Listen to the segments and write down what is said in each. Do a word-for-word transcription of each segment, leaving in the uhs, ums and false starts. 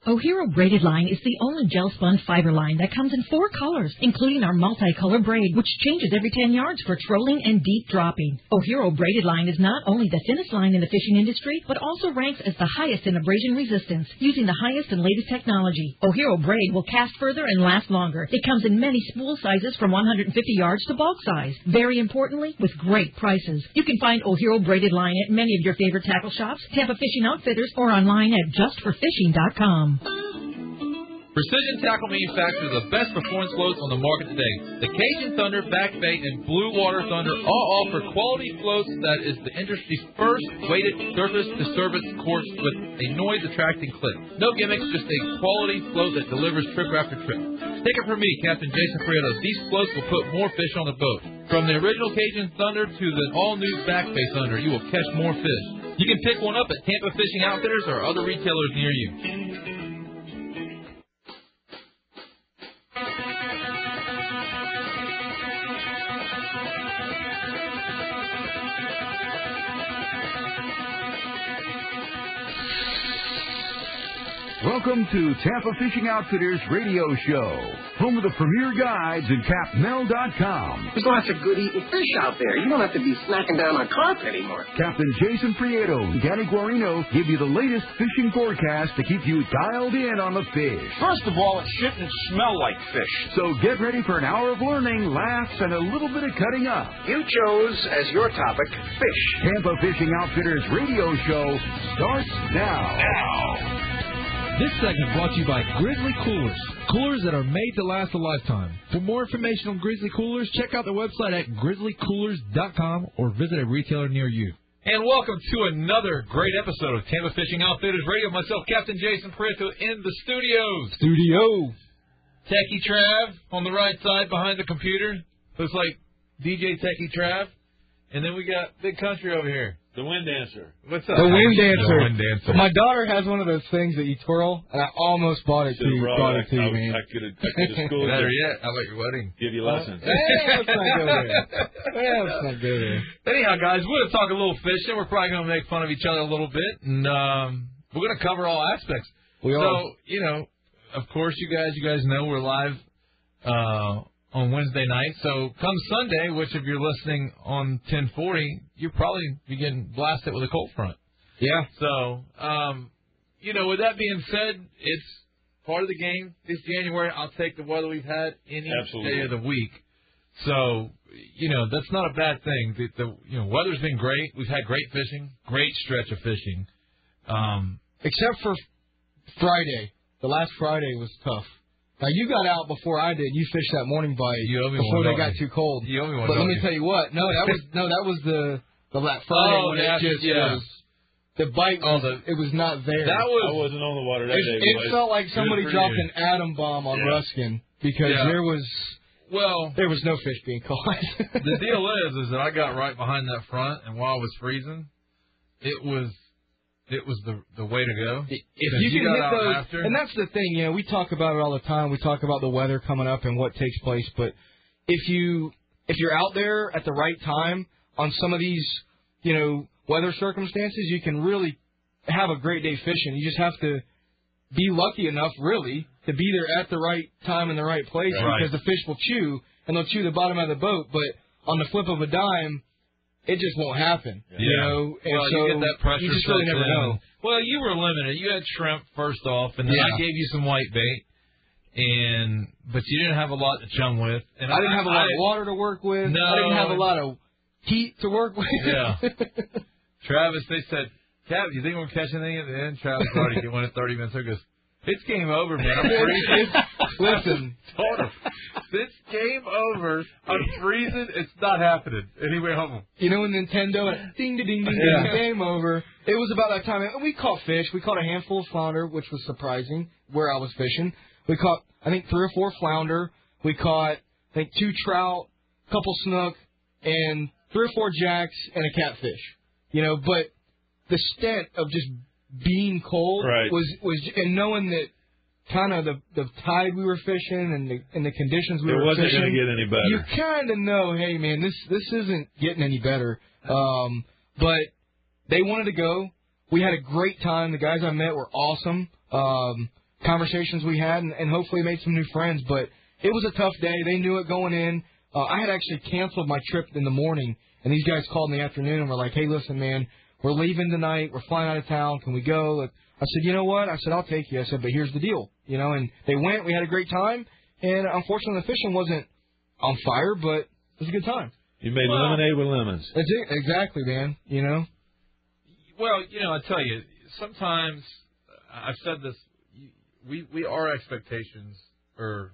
O'Hero Braided Line is the only gel-spun fiber line that comes in four colors, including our multicolor braid, which changes every ten yards for trolling and deep dropping. O'Hero Braided Line is not only the thinnest line in the fishing industry, but also ranks as the highest in abrasion resistance, using the highest and latest technology. O'Hero Braid will cast further and last longer. It comes in many spool sizes from one hundred fifty yards to bulk size. Very importantly, with great prices. You can find O'Hero Braided Line at many of your favorite tackle shops, Tampa Fishing Outfitters, or online at just for fishing dot com. Precision Tackle manufactures the best performance floats on the market today. The Cajun Thunder, Back Bait, and Blue Water Thunder all offer quality floats that is the industry's first weighted surface-to-surface course with a noise-attracting clip. No gimmicks, just a quality float that delivers trip after trip. Take it from me, Captain Jason Prieto. These floats will put more fish on the boat. From the original Cajun Thunder to the all-new Back Bait Thunder, you will catch more fish. You can pick one up at Tampa Fishing Outfitters or other retailers near you. Welcome to Tampa Fishing Outfitters Radio Show, home of the premier guides at Cap Mel dot com. There's lots of good eating fish out there. You don't have to be snacking down on carp anymore. Captain Jason Prieto and Danny Guarino give you the latest fishing forecast to keep you dialed in on the fish. First of all, it shouldn't smell like fish. So get ready for an hour of learning, laughs, and a little bit of cutting up. You chose as your topic fish. Tampa Fishing Outfitters Radio Show starts now. Now. This segment brought to you by Grizzly Coolers. Coolers that are made to last a lifetime. For more information on Grizzly Coolers, check out their website at grizzly coolers dot com or visit a retailer near you. And welcome to another great episode of Tampa Fishing Outfitters Radio. Myself, Captain Jason Prieto, in the studios. Studio. Techie Trav on the right side behind the computer. Looks like D J Techie Trav. And then we got Big Country over here. The Wind Dancer. What's up? The Wind Dancer. The Wind Dancer. My daughter has one of those things that you twirl, and I almost bought it to you. Brought it to you, I, man. I could have schooled you. Better yet, how about your wedding? Give you lessons. Uh, yeah, let's not go there. Yeah, let's not go there. Anyhow, guys, we're going to talk a little fishing. We're probably going to make fun of each other a little bit, and um, we're going to cover all aspects. We so, are. you know, of course, you guys, you guys know we're live uh, on Wednesday night. So come Sunday, which if you're listening on ten forty, you'll probably be getting blasted with a cold front. Yeah. So, um, you know, with that being said, it's part of the game. This January, I'll take the weather we've had any Absolutely. day of the week. So, you know, that's not a bad thing. The, the you know, weather's been great. We've had great fishing, great stretch of fishing. Um, Except for Friday. The last Friday was tough. Now, you got out before I did. You fished that morning bite you owe me before one they got dollar. too cold. You owe me one But let dollar. me tell you what. No, that was no, that was the the Black Friday Oh, when yeah, it just yeah. was. The bite, Oh, was, the- it was not there. that was I wasn't on the water that it, day. it boys. felt like Good somebody for dropped you. an atom bomb on Yeah. Ruskin because Yeah. there was well. there was no fish being caught. The deal is, is that I got right behind that front, and while I was freezing, it was, it was the the way to go. If Because you you can got hit out those, after. and that's the thing, you know, we talk about it all the time. We talk about the weather coming up and what takes place, but if you if you're out there at the right time on some of these, you know, weather circumstances, you can really have a great day fishing. You just have to be lucky enough, really, to be there at the right time in the right place Right. because the fish will chew, and they'll chew the bottom of the boat, but on the flip of a dime, it just won't happen. Yeah. You know, and well, so you get that pressure. you just really sets never in. know. Well, you were limited. You had shrimp first off, and then Yeah. I gave you some white bait, and but you didn't have a lot to chum with. And I didn't have a lot I, of water to work with. No. I didn't have a lot of heat to work with. Yeah. Travis, they said, Cap, you think we'll catch anything at the end? Travis already get one at thirty minutes. He goes, it's game over, man. I'm freezing. Listen. Told him, it's game over. I'm freezing. It's not happening. And he went home. You know, when Nintendo, ding, ding, ding, ding, Yeah. game over. It was about that time. And we caught fish. We caught a handful of flounder, which was surprising where I was fishing. We caught, I think, three or four flounder. We caught, I think, two trout, a couple snook, and three or four jacks, and a catfish. You know, but the stint of just being cold Right. was, was, and knowing that kind of the, the tide we were fishing and the, and the conditions we It were wasn't fishing. going to get any better. You kind of know, hey, man, this this isn't getting any better. Um, but they wanted to go. We had a great time. The guys I met were awesome. Um, conversations we had, and, and hopefully made some new friends. But it was a tough day. They knew it going in. Uh, I had actually canceled my trip in the morning, and these guys called in the afternoon and were like, hey, listen, man, we're leaving tonight. We're flying out of town. Can we go? I said, you know what? I said, I'll take you. I said, but here's the deal. You know, and they went. We had a great time. And unfortunately, the fishing wasn't on fire, but it was a good time. You made well, lemonade with lemons. That's it. Exactly, man. You know? Well, you know, I tell you, sometimes, I've said this, we, we our expectations are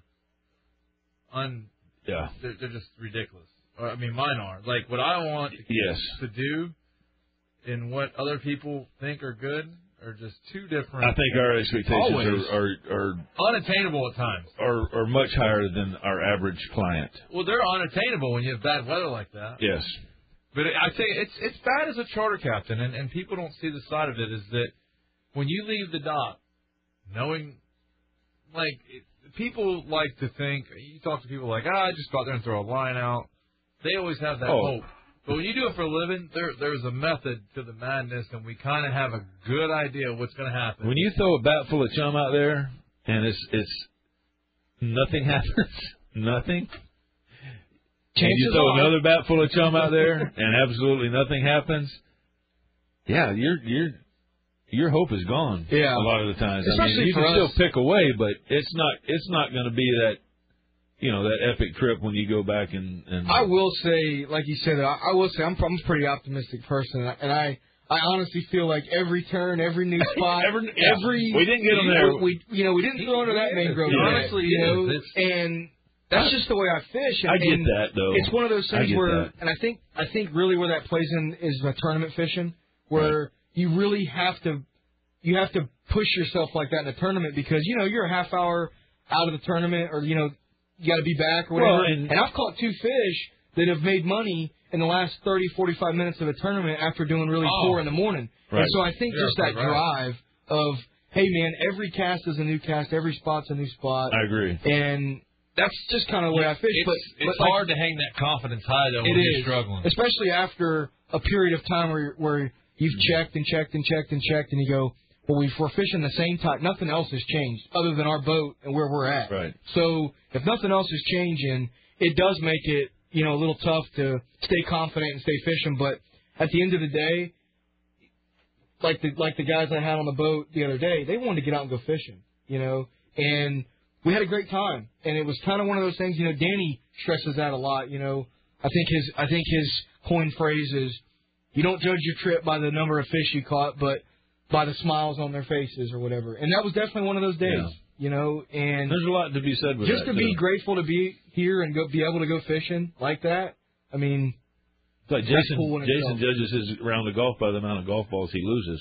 un, yeah. they're, they're just ridiculous. I mean, mine are. Like, what I want yes. to do and what other people think are good are just two different. I think our expectations are, are are unattainable at times. Are are much higher than our average client. Well, they're unattainable when you have bad weather like that. Yes. But I tell you, it's it's bad as a charter captain, and, and people don't see the side of it. Is that when you leave the dock, knowing, like, it, people like to think, you talk to people like, ah, just go out there and throw a line out. They always have that oh. hope. But when you do it for a living, there there's a method to the madness, and we kind of have a good idea of what's going to happen. When you throw a bat full of chum out there, and it's it's nothing happens, nothing. And you throw on. another bat full of chum out there, and absolutely nothing happens. Yeah, your your your hope is gone. Yeah. A lot of the times. Especially I mean, you for can us. still pick away, but it's not it's not going to be that. You know, that epic trip when you go back and... and I will say, like you said, I, I will say I'm, I'm a pretty optimistic person, and I I honestly feel like every turn, every new spot, every, yeah. every... We didn't get them there. We, we, you know, we didn't throw under that mangrove. Yeah. Honestly, you know, it's, and that's just the way I fish. And, I get and that, though. It's one of those things where, that. and I think I think really where that plays in is the tournament fishing, where right. you really have to you have to push yourself like that in a tournament because, you know, you're a half hour out of the tournament or, you know, you got to be back or whatever. Well, and, and I've caught two fish that have made money in the last thirty, forty-five minutes of a tournament after doing really oh, poor in the morning. Right. And so I think yeah, just that right. drive of, hey, man, every cast is a new cast, every spot's a new spot. I agree. And that's just kind of the way I fish. It's, but it's but hard like, to hang that confidence high, though, it when is, you're struggling. especially after a period of time where, where you've mm-hmm. checked and checked and checked and checked, and you go, well, we, we're fishing the same type. Nothing else has changed other than our boat and where we're at. Right. So if nothing else is changing, it does make it, you know, a little tough to stay confident and stay fishing. But at the end of the day, like the like the guys I had on the boat the other day, they wanted to get out and go fishing, you know, and we had a great time. And it was kind of one of those things, you know, Danny stresses that a lot, you know. I think his I think his coin phrase is, you don't judge your trip by the number of fish you caught, but by the smiles on their faces or whatever. And that was definitely one of those days, yeah. you know. And there's a lot to be said with just that. Just to too. be grateful to be here and go, be able to go fishing like that, I mean, it's like that's Jason, cool in Jason itself. judges his round of golf by the amount of golf balls he loses.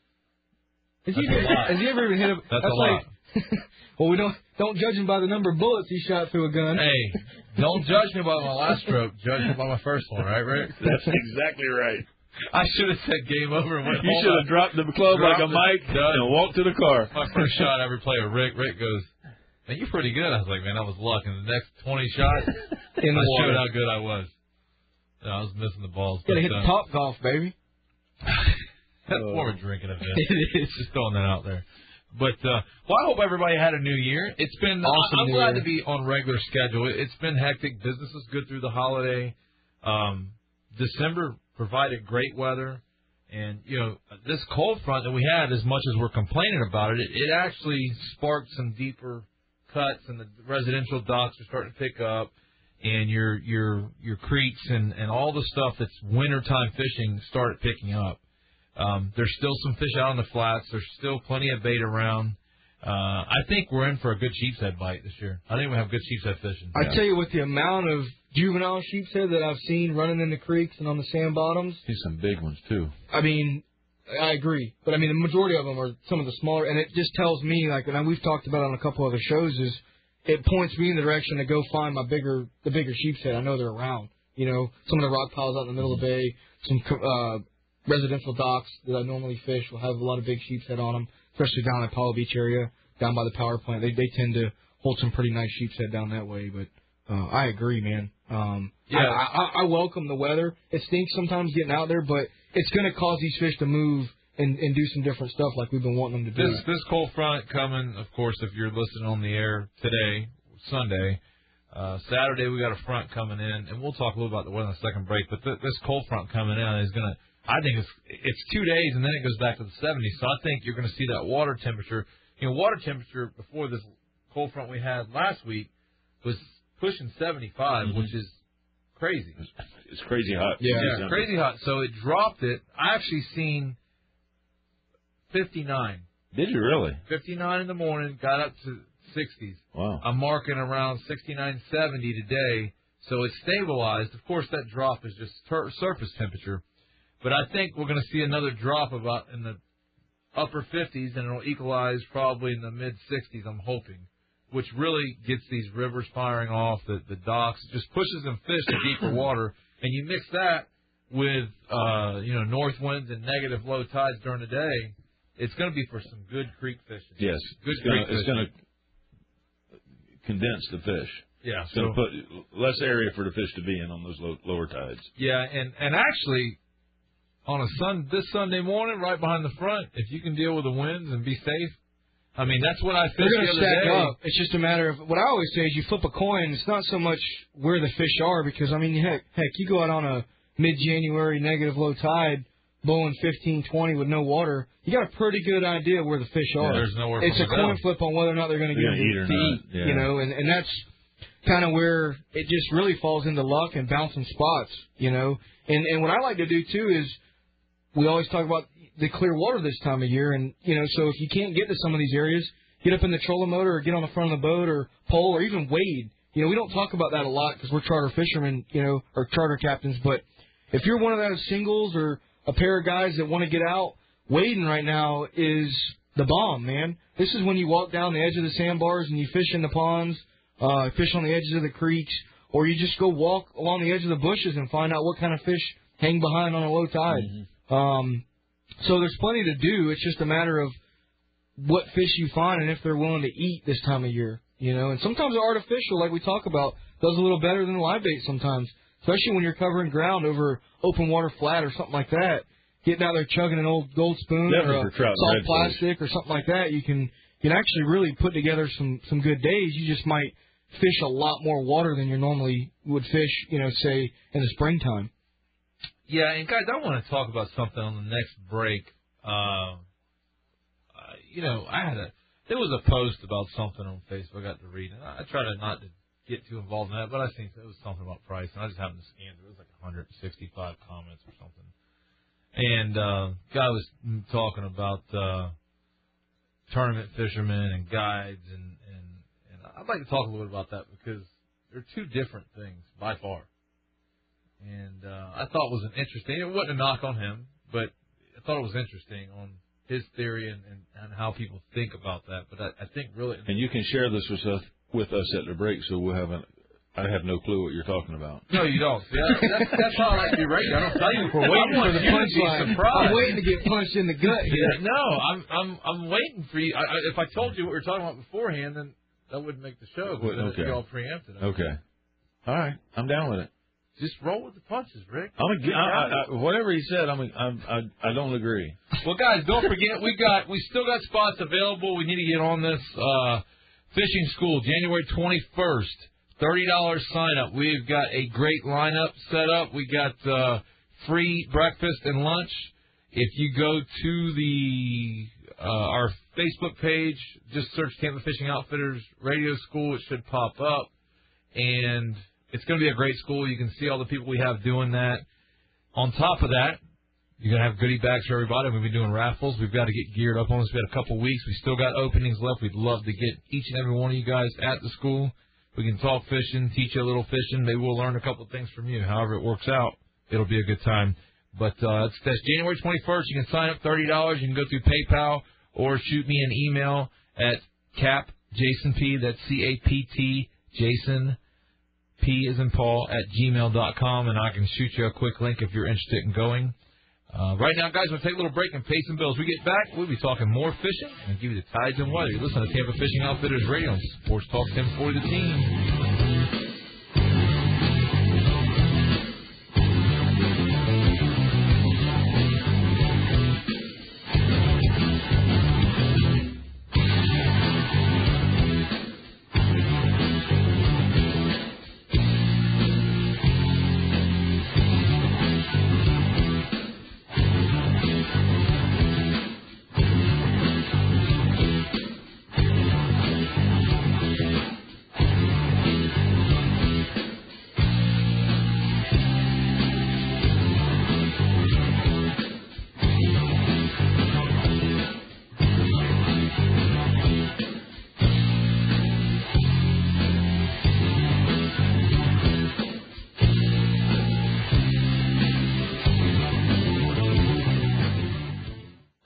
Has he, ever, has he ever even hit a... That's, that's a like, lot. Well, we don't don't judge him by the number of bullets he shot through a gun. Hey, don't judge me by my last stroke. Judge me by my first one, right, Rick? That's exactly right. I should have said game over and went You home. should have dropped the club dropped like a it, mic done. and walked to the car. My first shot I ever played with Rick. Rick goes, man, you're pretty good. I was like, man, that was luck. And the next twenty shots, In the I water. showed how good I was. No, I was missing the balls. Got to hit uh, the top golf, baby. That's Oh. more of a drinking event. It is. Just throwing that out there. But, uh, well, I hope everybody had a new year. It's been, Awesome I, I'm new glad year. to be on regular schedule. It, it's been hectic. Business is good through the holiday. Um, December provided great weather. And, you know, this cold front that we had, as much as we're complaining about it, it, it actually sparked some deeper cuts, and the residential docks are starting to pick up, and your your your creeks and, and all the stuff that's wintertime fishing started picking up. Um, there's still some fish out on the flats. There's still plenty of bait around. Uh, I think we're in for a good sheepshead bite this year. I think we have good sheepshead fishing. I tell you, with the amount of juvenile sheepshead that I've seen running in the creeks and on the sand bottoms, See some big ones, too. I mean, I agree. But, I mean, the majority of them are some of the smaller. And it just tells me, like, and we've talked about it on a couple other shows, is it points me in the direction to go find my bigger, the bigger sheepshead. I know they're around. You know, some of the rock piles out in the middle of the bay, some uh, residential docks that I normally fish will have a lot of big sheepshead on them, especially down in the Apollo Beach area, down by the power plant. They they tend to hold some pretty nice sheepshead down that way. But uh, I agree, man. Um, Yeah. I, I, I welcome the weather. It stinks sometimes getting out there, but it's going to cause these fish to move and, and do some different stuff like we've been wanting them to do. This this cold front coming, of course, if you're listening on the air today, Sunday, uh, Saturday we got a front coming in, and we'll talk a little about the weather in the second break. But th- this cold front coming in is going to, I think it's it's two days, and then it goes back to the seventies. So I think you're going to see that water temperature. You know, water temperature before this cold front we had last week was pushing seventy-five, mm-hmm. which is crazy. It's, it's crazy hot. Yeah, yeah crazy hot. So it dropped it. I actually seen fifty-nine. Did you really? fifty-nine in the morning, got up to sixties. Wow. I'm marking around sixty-nine, seventy today, so it's stabilized. Of course, that drop is just ter- surface temperature, but I think we're going to see another drop about in the upper fifties, and it'll equalize probably in the mid-sixties, I'm hoping, which really gets these rivers firing off, the, the docks, just pushes them fish to deeper water, and you mix that with, uh, you know, north winds and negative low tides during the day, it's going to be for some good creek fishing. Yes. Good it's creek gonna, fishing. It's going to condense the fish. Yeah. It's going to put less area for the fish to be in on those low, lower tides. Yeah, and, and actually, on a sun this Sunday morning, right behind the front, if you can deal with the winds and be safe, I mean, that's what I fished They're the going to other stack day. up. It's just a matter of, what I always say is you flip a coin, it's not so much where the fish are, because, I mean, heck, heck, you go out on a mid-January negative low tide, blowing fifteen, twenty with no water, you got a pretty good idea where the fish are. Yeah, there's nowhere it's for a them coin to flip on whether or not they're going to get eat to or eat, not. Yeah. you know, and, and that's kind of where it just really falls into luck and bouncing spots, you know. And, and what I like to do, too, is we always talk about the clear water this time of year, and, you know, so if you can't get to some of these areas, get up in the trolling motor or get on the front of the boat or pole or even wade. You know, we don't talk about that a lot because we're charter fishermen, you know, or charter captains. But if you're one of those singles or a pair of guys that want to get out, wading right now is the bomb, man. This is when you walk down the edge of the sandbars and you fish in the ponds, uh, fish on the edges of the creeks, or you just go walk along the edge of the bushes and find out what kind of fish hang behind on a low tide. Mm-hmm. Um, so there's plenty to do. It's just a matter of what fish you find and if they're willing to eat this time of year, you know. And sometimes the artificial, like we talk about, does a little better than live bait sometimes, especially when you're covering ground over open water flat or something like that. Getting out there chugging an old gold spoon Definitely or a for trout salt and plastic or something like that, you can you can actually really put together some, some good days. You just might fish a lot more water than you normally would fish, you know, say in the springtime. Yeah, and guys, I want to talk about something on the next break. Uh, you know, I had a there was a post about something on Facebook I got to read, and I try to not to get too involved in that, but I think it was something about price, and I just happened to scan it. It was like one hundred sixty-five comments or something. And uh, guy was talking about uh, tournament fishermen and guides, and, and, and I'd like to talk a little bit about that because they're two different things by far. And uh, I thought it was an interesting, it wasn't a knock on him, but I thought it was interesting on his theory and, and, and how people think about that. But I, I think really... And you can share this with us, with us at the break, so we'll have an... I have no clue what you're talking about. No, you don't. See, that's, that's how I like to be radio. I don't tell you. We're waiting for the you to be punchline. surprised. I'm waiting to get punched in the gut here. Yeah, no, I'm I'm I'm waiting for you. I, I, if I told you what we were talking about beforehand, then that wouldn't make the show. Well, Then okay. it'd be all preempted. Okay. All right. I'm down with it. Just roll with the punches, Rick. I'm a, I, I, I, whatever he said, I'm, a, I'm, I, I don't agree. Well, guys, don't forget we got we still got spots available. We need to get on this uh, fishing school January twenty-first. thirty dollars sign up. We've got a great lineup set up. We got uh, free breakfast and lunch. If you go to the uh, our Facebook page, just search Tampa Fishing Outfitters Radio School. It should pop up. And it's going to be a great school. You can see all the people we have doing that. On top of that, you're going to have goodie bags for everybody. We'll be doing raffles. We've got to get geared up on this. We had a couple weeks. We still got openings left. We'd love to get each and every one of you guys at the school. We can talk fishing, teach you a little fishing. Maybe we'll learn a couple of things from you. However it works out, it'll be a good time. But uh, it's, that's January twenty-first. You can sign up thirty dollars. You can go through PayPal or shoot me an email at Cap Jason P. That's C A P T Jason P as in Paul at gmail dot com, and I can shoot you a quick link if you're interested in going. Uh, right now, guys, we'll take a little break and pay some bills. We get back, we'll be talking more fishing and give you the tides and weather. You listen to Tampa Fishing Outfitters Radio on Sports Talk ten forty The Team.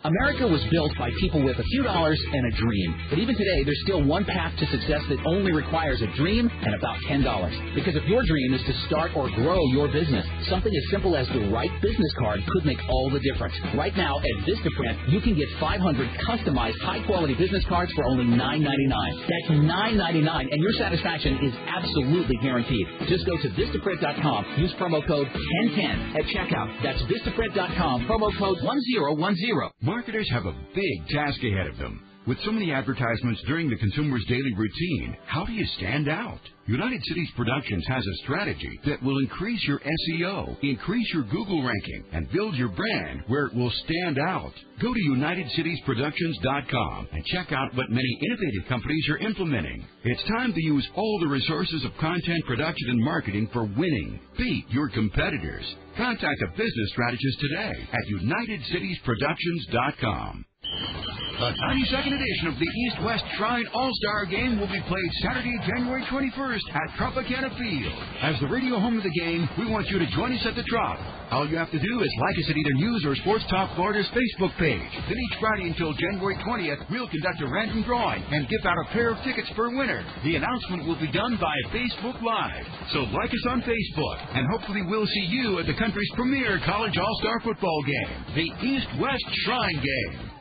America was built by people with a few dollars and a dream. But even today, there's still one path to success that only requires a dream and about ten dollars. Because if your dream is to start or grow your business, something as simple as the right business card could make all the difference. Right now at Vistaprint, you can get five hundred customized high-quality business cards for only nine ninety-nine. That's nine ninety-nine, and your satisfaction is absolutely guaranteed. Just go to Vistaprint dot com. Use promo code ten ten at checkout. That's Vistaprint dot com, promo code one zero one zero. Marketers have a big task ahead of them. With so many advertisements during the consumer's daily routine, how do you stand out? United Cities Productions has a strategy that will increase your S E O, increase your Google ranking, and build your brand where it will stand out. Go to United Cities Productions dot com and check out what many innovative companies are implementing. It's time to use all the resources of content production and marketing for winning. Beat your competitors. Contact a business strategist today at United Cities Productions dot com. The ninety-second edition of the East-West Shrine All-Star Game will be played Saturday, January twenty-first at Tropicana Field. As the radio home of the game, we want you to join us at the Trop. All you have to do is like us at either News or Sports Talk Florida's Facebook page. Then each Friday until January twentieth, we'll conduct a random drawing and give out a pair of tickets per winner. The announcement will be done by Facebook Live. So like us on Facebook, and hopefully we'll see you at the country's premier college all-star football game, the East-West Shrine Game.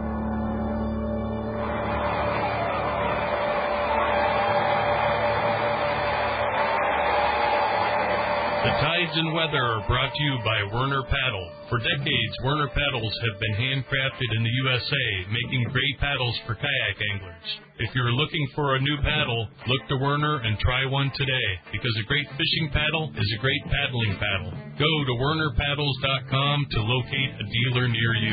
The Tides and Weather are brought to you by Werner Paddle. For decades, Werner Paddles have been handcrafted in the U S A, making great paddles for kayak anglers. If you're looking for a new paddle, look to Werner and try one today, because a great fishing paddle is a great paddling paddle. Go to Werner Paddles dot com to locate a dealer near you.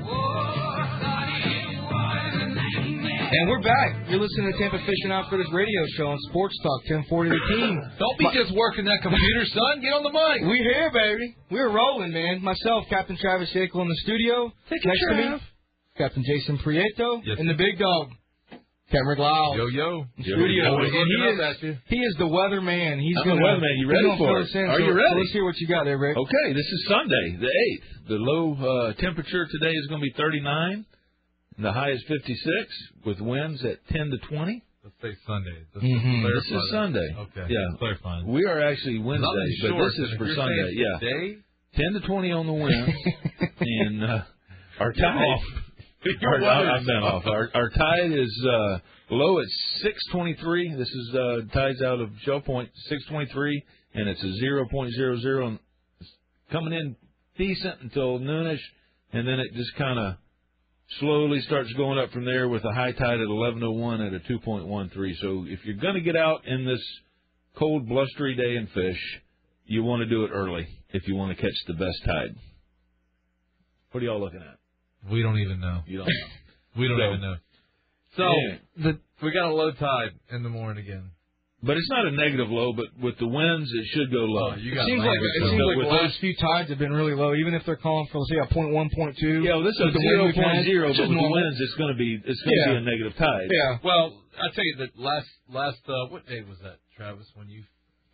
And we're back. You're listening to Tampa Fishing Outfitters radio show on Sports Talk ten forty The Team. Don't be just working that computer, son. Get on the mic. We here, baby. We're rolling, man. Myself, Captain Travis Yakel in the studio. Take Next care, to me, Captain Jason Prieto, yes, and the big dog, Cameron Glau. Yo, yo. In studio. Yo, And he, is, he is the weather man. He's I'm gonna, the weatherman. You ready for it? In, Are so, you ready? So let's hear what you got there, Rick. Okay, this is Sunday, the eighth. The low uh, temperature today is going to be thirty-nine. And the high is fifty-six, with winds at ten to twenty. Let's say Sunday. This, Mm-hmm. is, this is Sunday. Okay. Yeah. Clarifying. We are actually Wednesday, but short, this is if for you're Sunday. Yeah. Today? ten to twenty on the winds. and uh, our You're tide. off. Our, our, I've been off. Our, our tide is uh, low at six twenty-three. This is uh, tides out of Shell Point, six twenty-three, and it's a zero point zero zero. And it's coming in decent until noonish, and then it just kind of slowly starts going up from there with a high tide at eleven oh one at a two point one three. So if you're going to get out in this cold, blustery day and fish, you want to do it early if you want to catch the best tide. What are y'all looking at? We don't even know. You don't know. we don't So, even know. So, yeah. the, we got a low tide in the morning again. But it's not a negative low, but with the winds, it should go low. Oh, you It got seems like, language, it so- seems like with the last few tides have been really low, even if they're calling for, let's say, a point one, point two. Yeah, well, this is With the zero wind we've point had, zero, which but is with the normal. winds, it's going to be it's going to Yeah. be a negative tide. Yeah. Well, I tell you that last last uh, what day was that, Travis? When you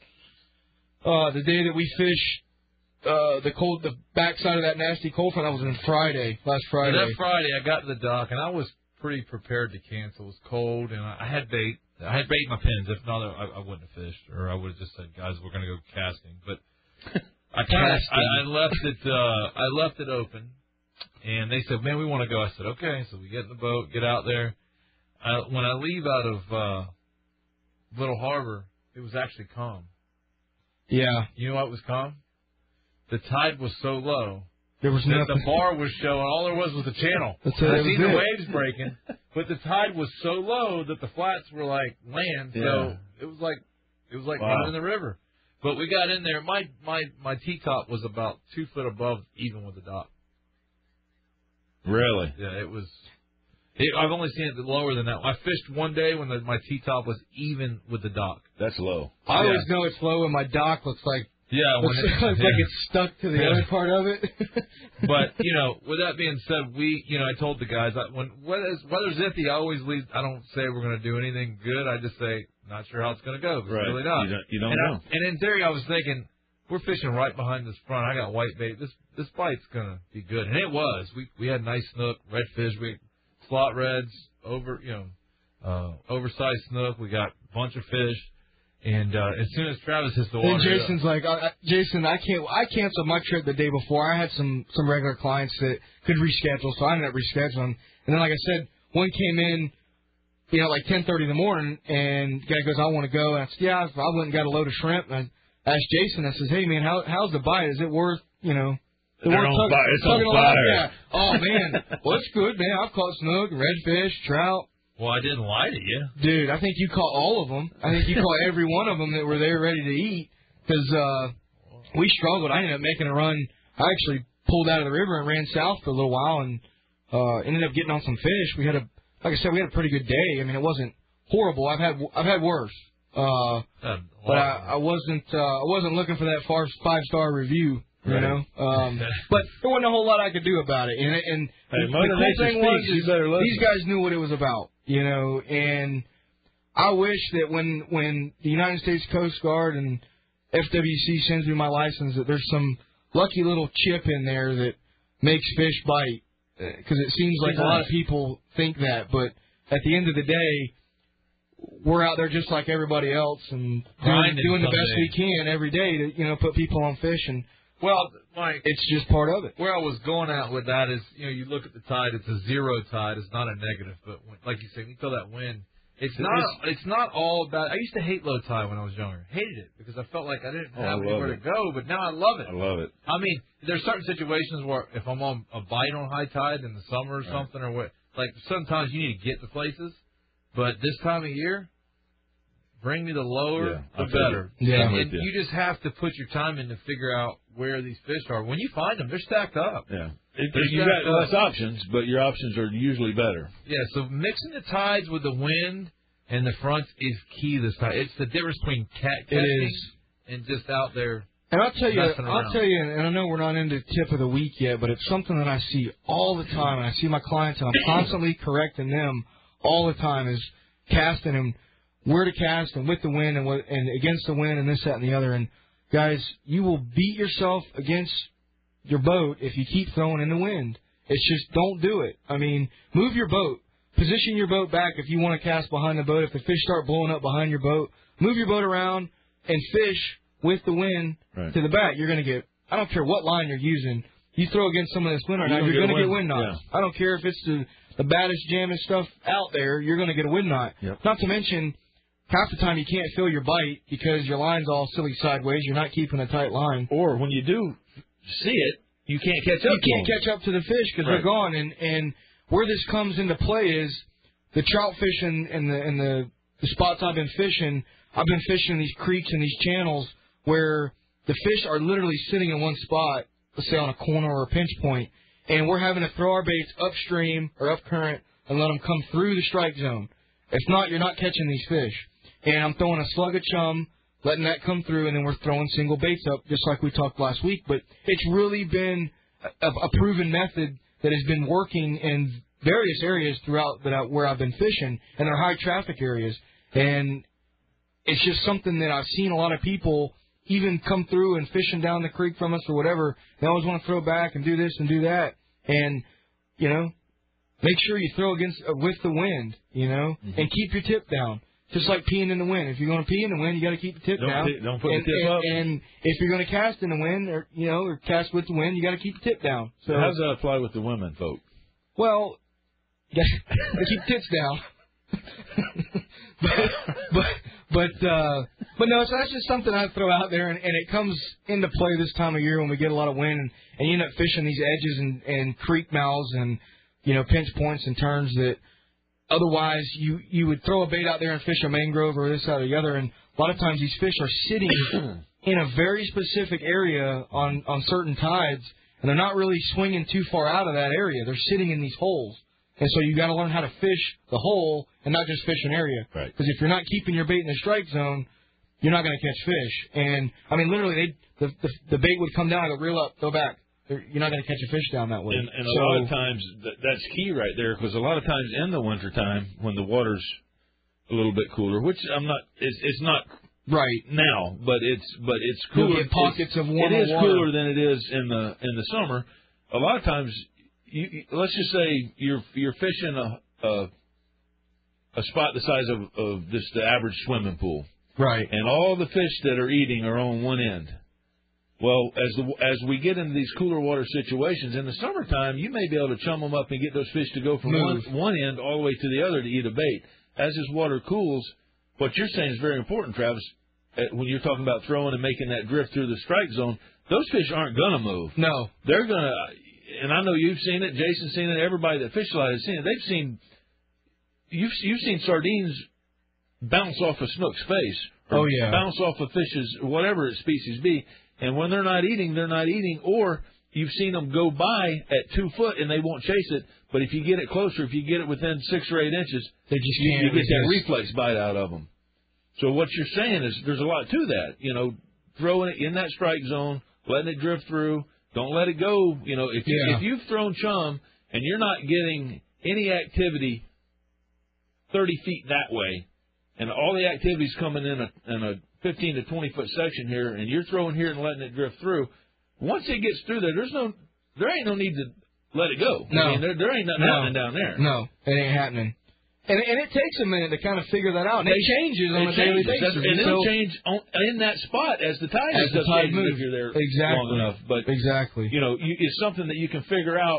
Uh, the day that we fished uh, the cold, the backside of that nasty cold front, that was on Friday, last Friday. that Friday, I got to the dock and I was pretty prepared to cancel. It was cold and I, I had bait. I had bait in my pins. If not, I, I wouldn't have fished, or I would have just said, "Guys, we're going to go casting." But I kind of I, I left it. Uh, I left it open, and they said, "Man, we want to go." I said, "Okay." So we get in the boat, get out there. I, when I leave out of uh, Little Harbor, it was actually calm. Yeah. You know what was calm? The tide was so low. There was that nothing. the bar was showing. All there was was the channel. That's it, I that seen was the it. waves breaking, but the tide was so low that the flats were like land. So Yeah. it was like it was like Wow. running in the river. But we got in there. My my my T top was about two foot above even with the dock. Really? Yeah, it was. It, I've only seen it lower than that. I fished one day when the, my T top was even with the dock. That's low. I always know it's low when my dock looks like Yeah, when looks, it, looks yeah. like it's stuck to the Yeah. other part of it. But you know, with that being said, we, you know, I told the guys I, when weather's, weather's iffy, I always leave. I don't say we're going to do anything good. I just say not sure how it's going to go. 'Cause Right. It's really not. You don't- you don't and know. I, and in theory, I was thinking we're fishing right behind this front. I got white bait. This this bite's gonna be good, and it was. We we had nice snook, redfish, we slot reds, over you know, uh, oversized snook. We got a bunch of fish, and uh, as soon as Travis hits the water, and Jason's uh, like, uh, Jason, I can't. I canceled my trip the day before. I had some some regular clients that could reschedule, so I ended up rescheduling. And then, like I said, one came in, you know, like ten thirty in the morning, and the guy goes, I want to go. And I said, yeah, I went and got a load of shrimp. And I asked Jason, I says, hey, man, how how's the bite? Is it worth, you know, They're on tug- fire. It's tugging on a lot? fire. Yeah. Oh, man. Well, it's good, man. I've caught snook, redfish, trout. Well, I didn't lie to you. Dude, I think you caught all of them. I think you caught every one of them that were there ready to eat because uh, we struggled. I ended up making a run. I actually pulled out of the river and ran south for a little while and uh, ended up getting on some fish. We had a, like I said, we had a pretty good day. I mean, it wasn't horrible. I've had I've had worse. Uh, but I, I wasn't uh, I wasn't looking for that far five star review, you Right. know. Um, but there wasn't a whole lot I could do about it. And, and Hey, the Mother cool Nature thing was, speaks, you is better listen. these guys knew what it was about, you know. And I wish that when when the United States Coast Guard and F W C sends me my license, that there's some lucky little chip in there that makes fish bite, because it seems like a lot of people think that, but at the end of the day, we're out there just like everybody else and doing, Grinding doing the best someday. we can every day to, you know, put people on fish, and Well, Mike, it's just part of it. where I was going at with that is, you know, you look at the tide, it's a zero tide, it's not a negative, but when, like you said, you feel that wind. It's not. It's not all about. I used to hate low tide when I was younger. Hated it because I felt like I didn't Oh, I have love anywhere it. to go. But now I love it. I love it. I mean, there's certain situations where if I'm on a bite on high tide in the summer or Right. something, or what, like sometimes you need to get to places. But this time of year, bring me the lower, Yeah, the I'm with better. you. Yeah, and, I'm with and you. you just have to put your time in to figure out where these fish are. When you find them, they're stacked up. Yeah. If, They're if you stacked got up. less options, but your options are usually better. Yeah, so mixing the tides with the wind and the fronts is key this time. It's the difference between cat It catching is. and just out there. And I'll tell you, messing I'll around. tell you, and I know we're not into tip of the week yet, but it's something that I see all the time, and I see my clients, and I'm constantly correcting them all the time, is casting and where to cast and with the wind and what, and against the wind and this, that, and the other. And guys, you will beat yourself against your boat if you keep throwing in the wind. It's just don't do it. I mean, move your boat. Position your boat back if you want to cast behind the boat. If the fish start blowing up behind your boat, move your boat around and fish with the wind Right. to the back. You're going to get, I don't care what line you're using, you throw against some of this wind right You're now, gonna you're get going to a get wind. wind knots. I don't care if it's the, the baddest, jamming stuff out there, you're going to get a wind knot. Yep. Not to mention, half the time you can't feel your bite because your line's all silly sideways. You're not keeping a tight line. Or when you do see it, you can't catch up You to can't them. catch up to the fish because Right. they're gone. And, and where this comes into play is the trout fishing and the and the, the spots I've been fishing. I've been fishing these creeks and these channels where the fish are literally sitting in one spot, let's say on a corner or a pinch point, and we're having to throw our baits upstream or up current and let them come through the strike zone. If not, you're not catching these fish. And I'm throwing a slug of chum, letting that come through, and then we're throwing single baits up, just like we talked last week. But it's really been a, a proven method that has been working in various areas throughout that I, where I've been fishing, and they're high traffic areas. And it's just something that I've seen a lot of people even come through and fishing down the creek from us or whatever. They always want to throw back and do this and do that. And, you know, make sure you throw against uh, with the wind, you know, Mm-hmm. and keep your tip down. Just like peeing in the wind. If you're going to pee in the wind, you got to keep the tip Don't down. pee- don't put the and, tip and, up. And if you're going to cast in the wind, or you know, or cast with the wind, you got to keep the tip down. So So how does that apply with the women folk? well, yeah, keep the tips down. but but but uh, but no, so that's just something I throw out there, and, and it comes into play this time of year when we get a lot of wind, and, and you end up fishing these edges and, and creek mouths and you know pinch points and turns that otherwise you you would throw a bait out there and fish a mangrove or this that or the other, and a lot of times these fish are sitting in a very specific area on on certain tides, and they're not really swinging too far out of that area. They're sitting in these holes. And so you got to learn how to fish the hole and not just fish an area. Right. Because if you're not keeping your bait in the strike zone, you're not going to catch fish. And I mean, literally, they, the, the the bait would come down, it'll reel up, go back. You're not going to catch a fish down that way. And, and so, a lot of times th- that's key right there, because a lot of times in the wintertime when the water's a little bit cooler, which I'm not, it's, it's not right now, but it's but it's You'll cooler. get pockets it's, of warmer It is water. cooler than it is in the in the summer. A lot of times, you, you- let's just say you're you're fishing a a, a spot the size of, of just the average swimming pool, right? And all the fish that are eating are on one end. Well, as the, as we get into these cooler water situations in the summertime, you may be able to chum them up and get those fish to go from one, Move. one end all the way to the other to eat a bait. As this water cools, what you're saying is very important, Travis. Uh, When you're talking about throwing and making that drift through the strike zone, those fish aren't going to move. No, They're going to, and I know you've seen it, Jason's seen it, everybody that fish fly has seen it. They've seen, you've you've seen sardines bounce off a snook's face, or Oh, yeah. bounce off a fish's whatever its species be, and when they're not eating, they're not eating, or you've seen them go by at two foot and they won't chase it, but if you get it closer, if you get it within six or eight inches, they just you, can't you get that resist. reflex bite out of them. So what you're saying is there's a lot to that. You know, throwing it in that strike zone, letting it drift through. Don't let it go. You know, if you, Yeah. if you've thrown chum and you're not getting any activity thirty feet that way, and all the activity's coming in a, in a fifteen to twenty foot section here, and you're throwing here and letting it drift through, once it gets through there, there's no, there ain't no need to let it go. No. I mean, there, there ain't nothing No. happening down there. No, it ain't happening. And and it takes a minute to kind of figure that out. And it changes on It a daily changes. basis. That's- And it'll So- change on, in that spot as the tide As the does tide change moves. if you're there Exactly. long enough. But exactly. you know, you, it's something that you can figure out,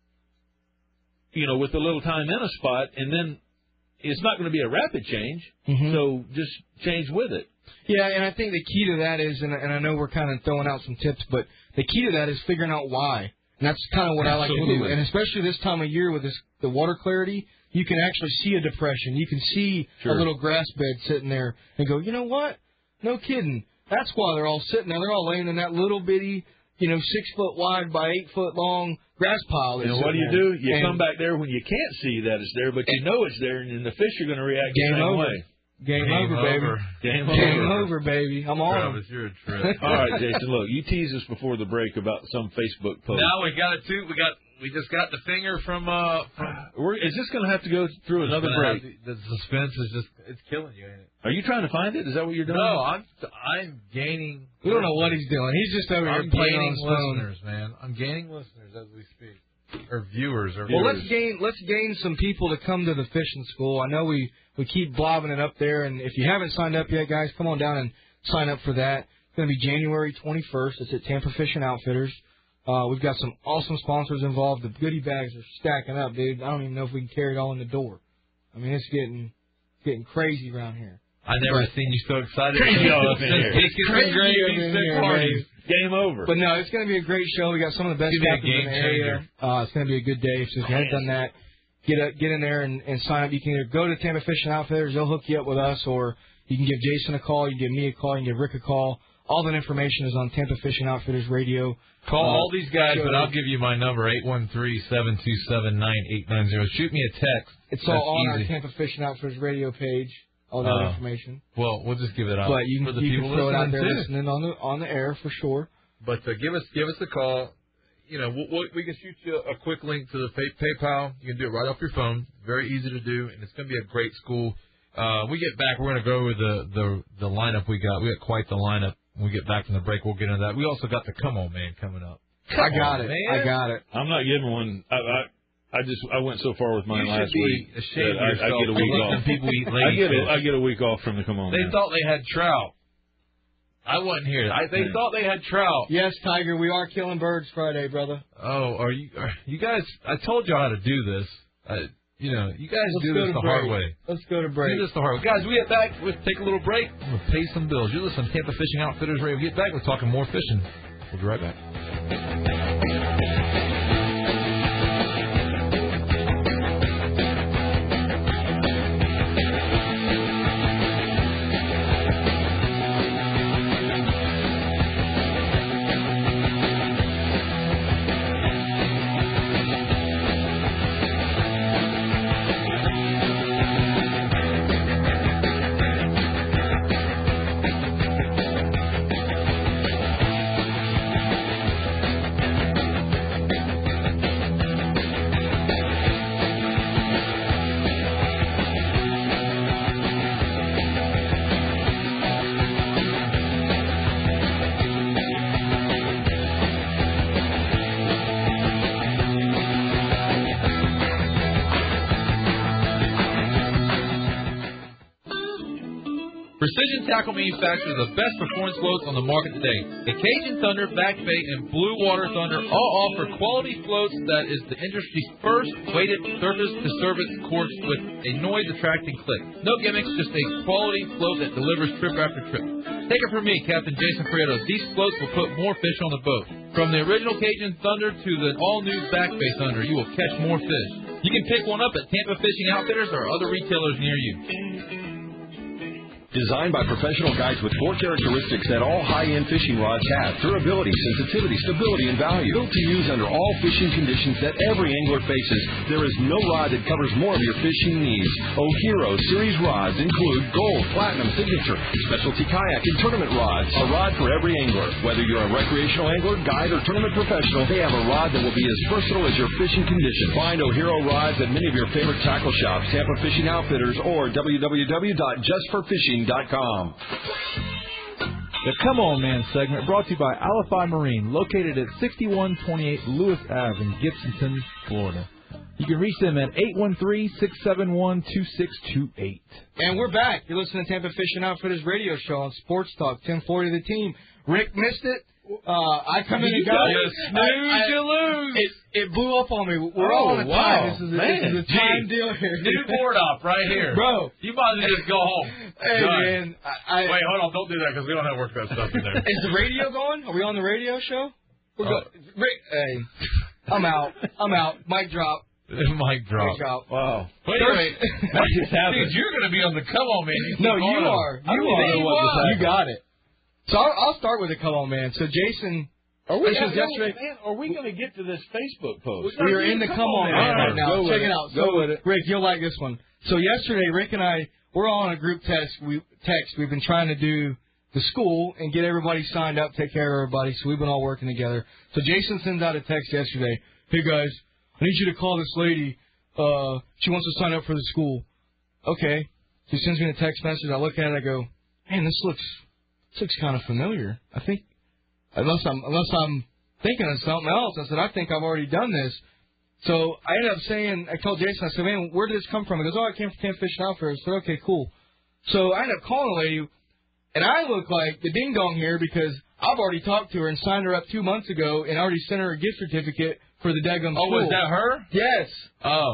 you know, with a little time in a spot, and then it's not going to be a rapid change. Mhm. So just change with it. Yeah, and I think the key to that is, and, and I know we're kind of throwing out some tips, but the key to that is figuring out why. And that's kind of what I like to do. Absolutely. And especially this time of year with this the water clarity, you can actually see a depression. You can see Sure. a little grass bed sitting there and go, you know what? No kidding. That's why they're all sitting there. They're all laying in that little bitty, you know, six foot wide by eight foot long grass pile. that's And what do sitting you there. do? You And come back there when you can't see that it's there, but you know it's there, and the fish are going to react the Game same over. way. Game, Game over, baby. over. Game Game over. over, baby. I'm on 'em. Travis, you're a trip. All right, Jason. Look, you teased us before the break about some Facebook post. Now we got it too. We got we just got the finger from uh from We're, is this going to have to go through another It's gonna break? have to- the suspense is just it's killing you, ain't it? Are you trying to find it? Is that what you're doing? No, I'm I'm gaining. We don't know what he's doing. He's just over here I'm playing on gaining his phone. listeners, man. I'm gaining listeners as we speak, or viewers, or Well, viewers. let's gain let's gain some people to come to the fishing school. I know we we keep blobbing it up there, and if you haven't signed up yet, guys, come on down and sign up for that. It's going to be January twenty-first. It's at Tampa Fishing Outfitters. Uh, we've got some awesome sponsors involved. The goodie bags are stacking up, dude. I don't even know if we can carry it all in the door. I mean, it's getting getting crazy around here. I never But- seen you so excited. Crazy all up in Since here. Biscuits and Crazy gravy, up in sick here, parties. Game over. But no, it's going to be a great show. We got some of the best It's gonna captains be a in the game area. changer. Uh, it's going to be a good day. So if you haven't done that, get a, get in there and, and sign up. You can either go to Tampa Fishing Outfitters, they'll hook you up with us, or you can give Jason a call, you can give me a call, you can give Rick a call. All that information is on Tampa Fishing Outfitters Radio. Call Uh, all these guys, show- but I'll give you my number, eight one three, seven two seven, nine eight nine zero. Shoot me a text. It's That's all on easy. our Tampa Fishing Outfitters Radio page, all that Uh, information. Well, we'll just give it out But you for can, the you people can throw it out there listening, too. listening on the on the air for sure. But uh, give us give us a call. You know, we'll, we'll, we can shoot you a quick link to the pay, PayPal. You can do it right off your phone. Very easy to do, and it's going to be a great school. Uh, we get back, we're going to go over the, the the lineup we got. We got quite the lineup. When we get back from the break, we'll get into that. We also got the Come On Man coming up. Come I got on, it. man. I got it. I'm not giving one. I, I I just I went so far with mine You last should be week. ashamed that of I, I yourself get a for week letting off. people eat I lady get a, fish. I get a week off from the Come On They Man. thought they had trout. I wasn't here. I, they Yeah. thought they had trout. Yes, Tiger, we are killing birds Friday, brother. Oh, are you? Are, you guys? I told you how to do this. I, you know, you guys Let's do go this to the break. hard way. Let's go to break. Do this the hard way. Guys, we get back. We'll take a little break. We'll pay some bills. You listen to Tampa Fishing Outfitters Radio. Get back. We're talking more fishing. We'll be right back. Precision Tackle manufactures the best performance floats on the market today. The Cajun Thunder, Back Bay, and Blue Water Thunder all offer quality floats that is the industry's first weighted surface-to-surface cords with a noise-attracting click. No gimmicks, just a quality float that delivers trip after trip. Take it from me, Captain Jason Prieto. These floats will put more fish on the boat. From the original Cajun Thunder to the all-new Back Bay Thunder, you will catch more fish. You can pick one up at Tampa Fishing Outfitters or other retailers near you. Designed by professional guides with four characteristics that all high-end fishing rods have: durability, sensitivity, stability, and value. Built to use under all fishing conditions that every angler faces, there is no rod that covers more of your fishing needs. O'Hero Series rods include Gold, Platinum, Signature, Specialty Kayak, and Tournament rods. A rod for every angler. Whether you're a recreational angler, guide, or tournament professional, they have a rod that will be as versatile as your fishing condition. Find O'Hero rods at many of your favorite tackle shops, Tampa Fishing Outfitters, or w w w dot just for fishing dot com. The Come On Man segment brought to you by Alify Marine, located at sixty-one twenty-eight Lewis Avenue in Gibsonton, Florida. You can reach them at eight one three, six seven one, two six two eight. And we're back. You're listening to Tampa Fishing Outfitters radio show on Sports Talk, ten forty The Team. Rick missed it. Uh, I come in and got it. Snooze, you lose. It, it blew up on me. We're oh, all on a wow. time. This is a, man. this is a time Gee, deal here. New board op right here. Bro. You might as well just go home. Hey, Done. man. I, I, Wait, hold on. Don't do that because we don't have work that stuff in there. Is the radio going? Are we on the radio show? We're oh. go- Rick, hey. I'm out. I'm out. Mic drop. Mic drop. Mic drop. Wow. Wait a minute. Dude, you're going to be on the Come On Man. You no, you are. You are. You got it. So I'll, I'll start with a Come On Man. So Jason... Are we, this was yesterday. Man, are we going to get to this Facebook post? We are in the Come On Man right now. Check it out. Go with it. Rick, you'll like this one. So yesterday, Rick and I, we're all on a group text. We text. We've been trying to do the school and get everybody signed up, take care of everybody. So we've been all working together. So Jason sends out a text yesterday. Hey guys, I need you to call this lady. Uh, she wants to sign up for the school. Okay. She sends me a text message. I look at it. I go, man, this looks this looks kind of familiar. I think. Unless I'm unless I'm thinking of something else. I said, I think I've already done this. So I ended up saying, I told Jason, I said, man, where did this come from? He goes, oh, I came from Tampa Fishing Outfitters. I said, okay, cool. So I ended up calling the lady, and I look like the ding-dong here because I've already talked to her and signed her up two months ago and already sent her a gift certificate for the daggum Oh, school. was that her? Yes. Oh.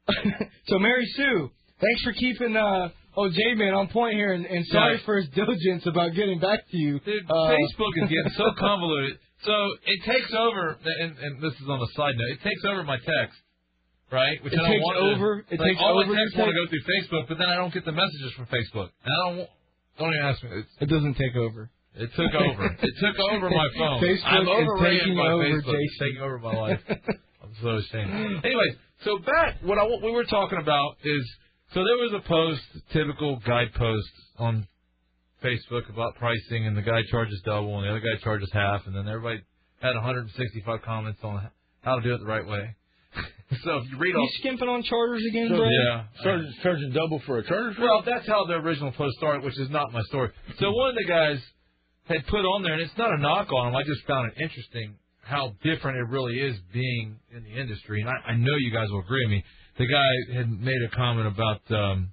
So Mary Sue, thanks for keeping uh, oh, J-Man on point here, and, and sorry Nice. for his diligence about getting back to you. Dude, uh, Facebook is getting so convoluted. So it takes over, and, and this is on a side note, it takes over my text, right? Which It I don't takes want over- to, it like, takes all over my your texts want to text? go through Facebook, but then I don't get the messages from Facebook. And I don't want, don't even ask me. It's, It doesn't take over. it took over. It took over my phone. Facebook I'm is overrated taking by over, Facebook. It's Jason. taking over my life. I'm so ashamed. Anyways, so back, what I, what we were talking about is, so there was a post, typical guide post on Facebook about pricing, and the guy charges double, and the other guy charges half, and then everybody had one hundred sixty-five comments on how to do it the right way. So if you read all... You skimping on charters again, So, bro? yeah. Charging, charging double for a charter? Well, that's how the original post started, which is not my story. So one of the guys had put on there, and it's not a knock on him, I just found it interesting how different it really is being in the industry, and I, I know you guys will agree with me. The guy had made a comment about um,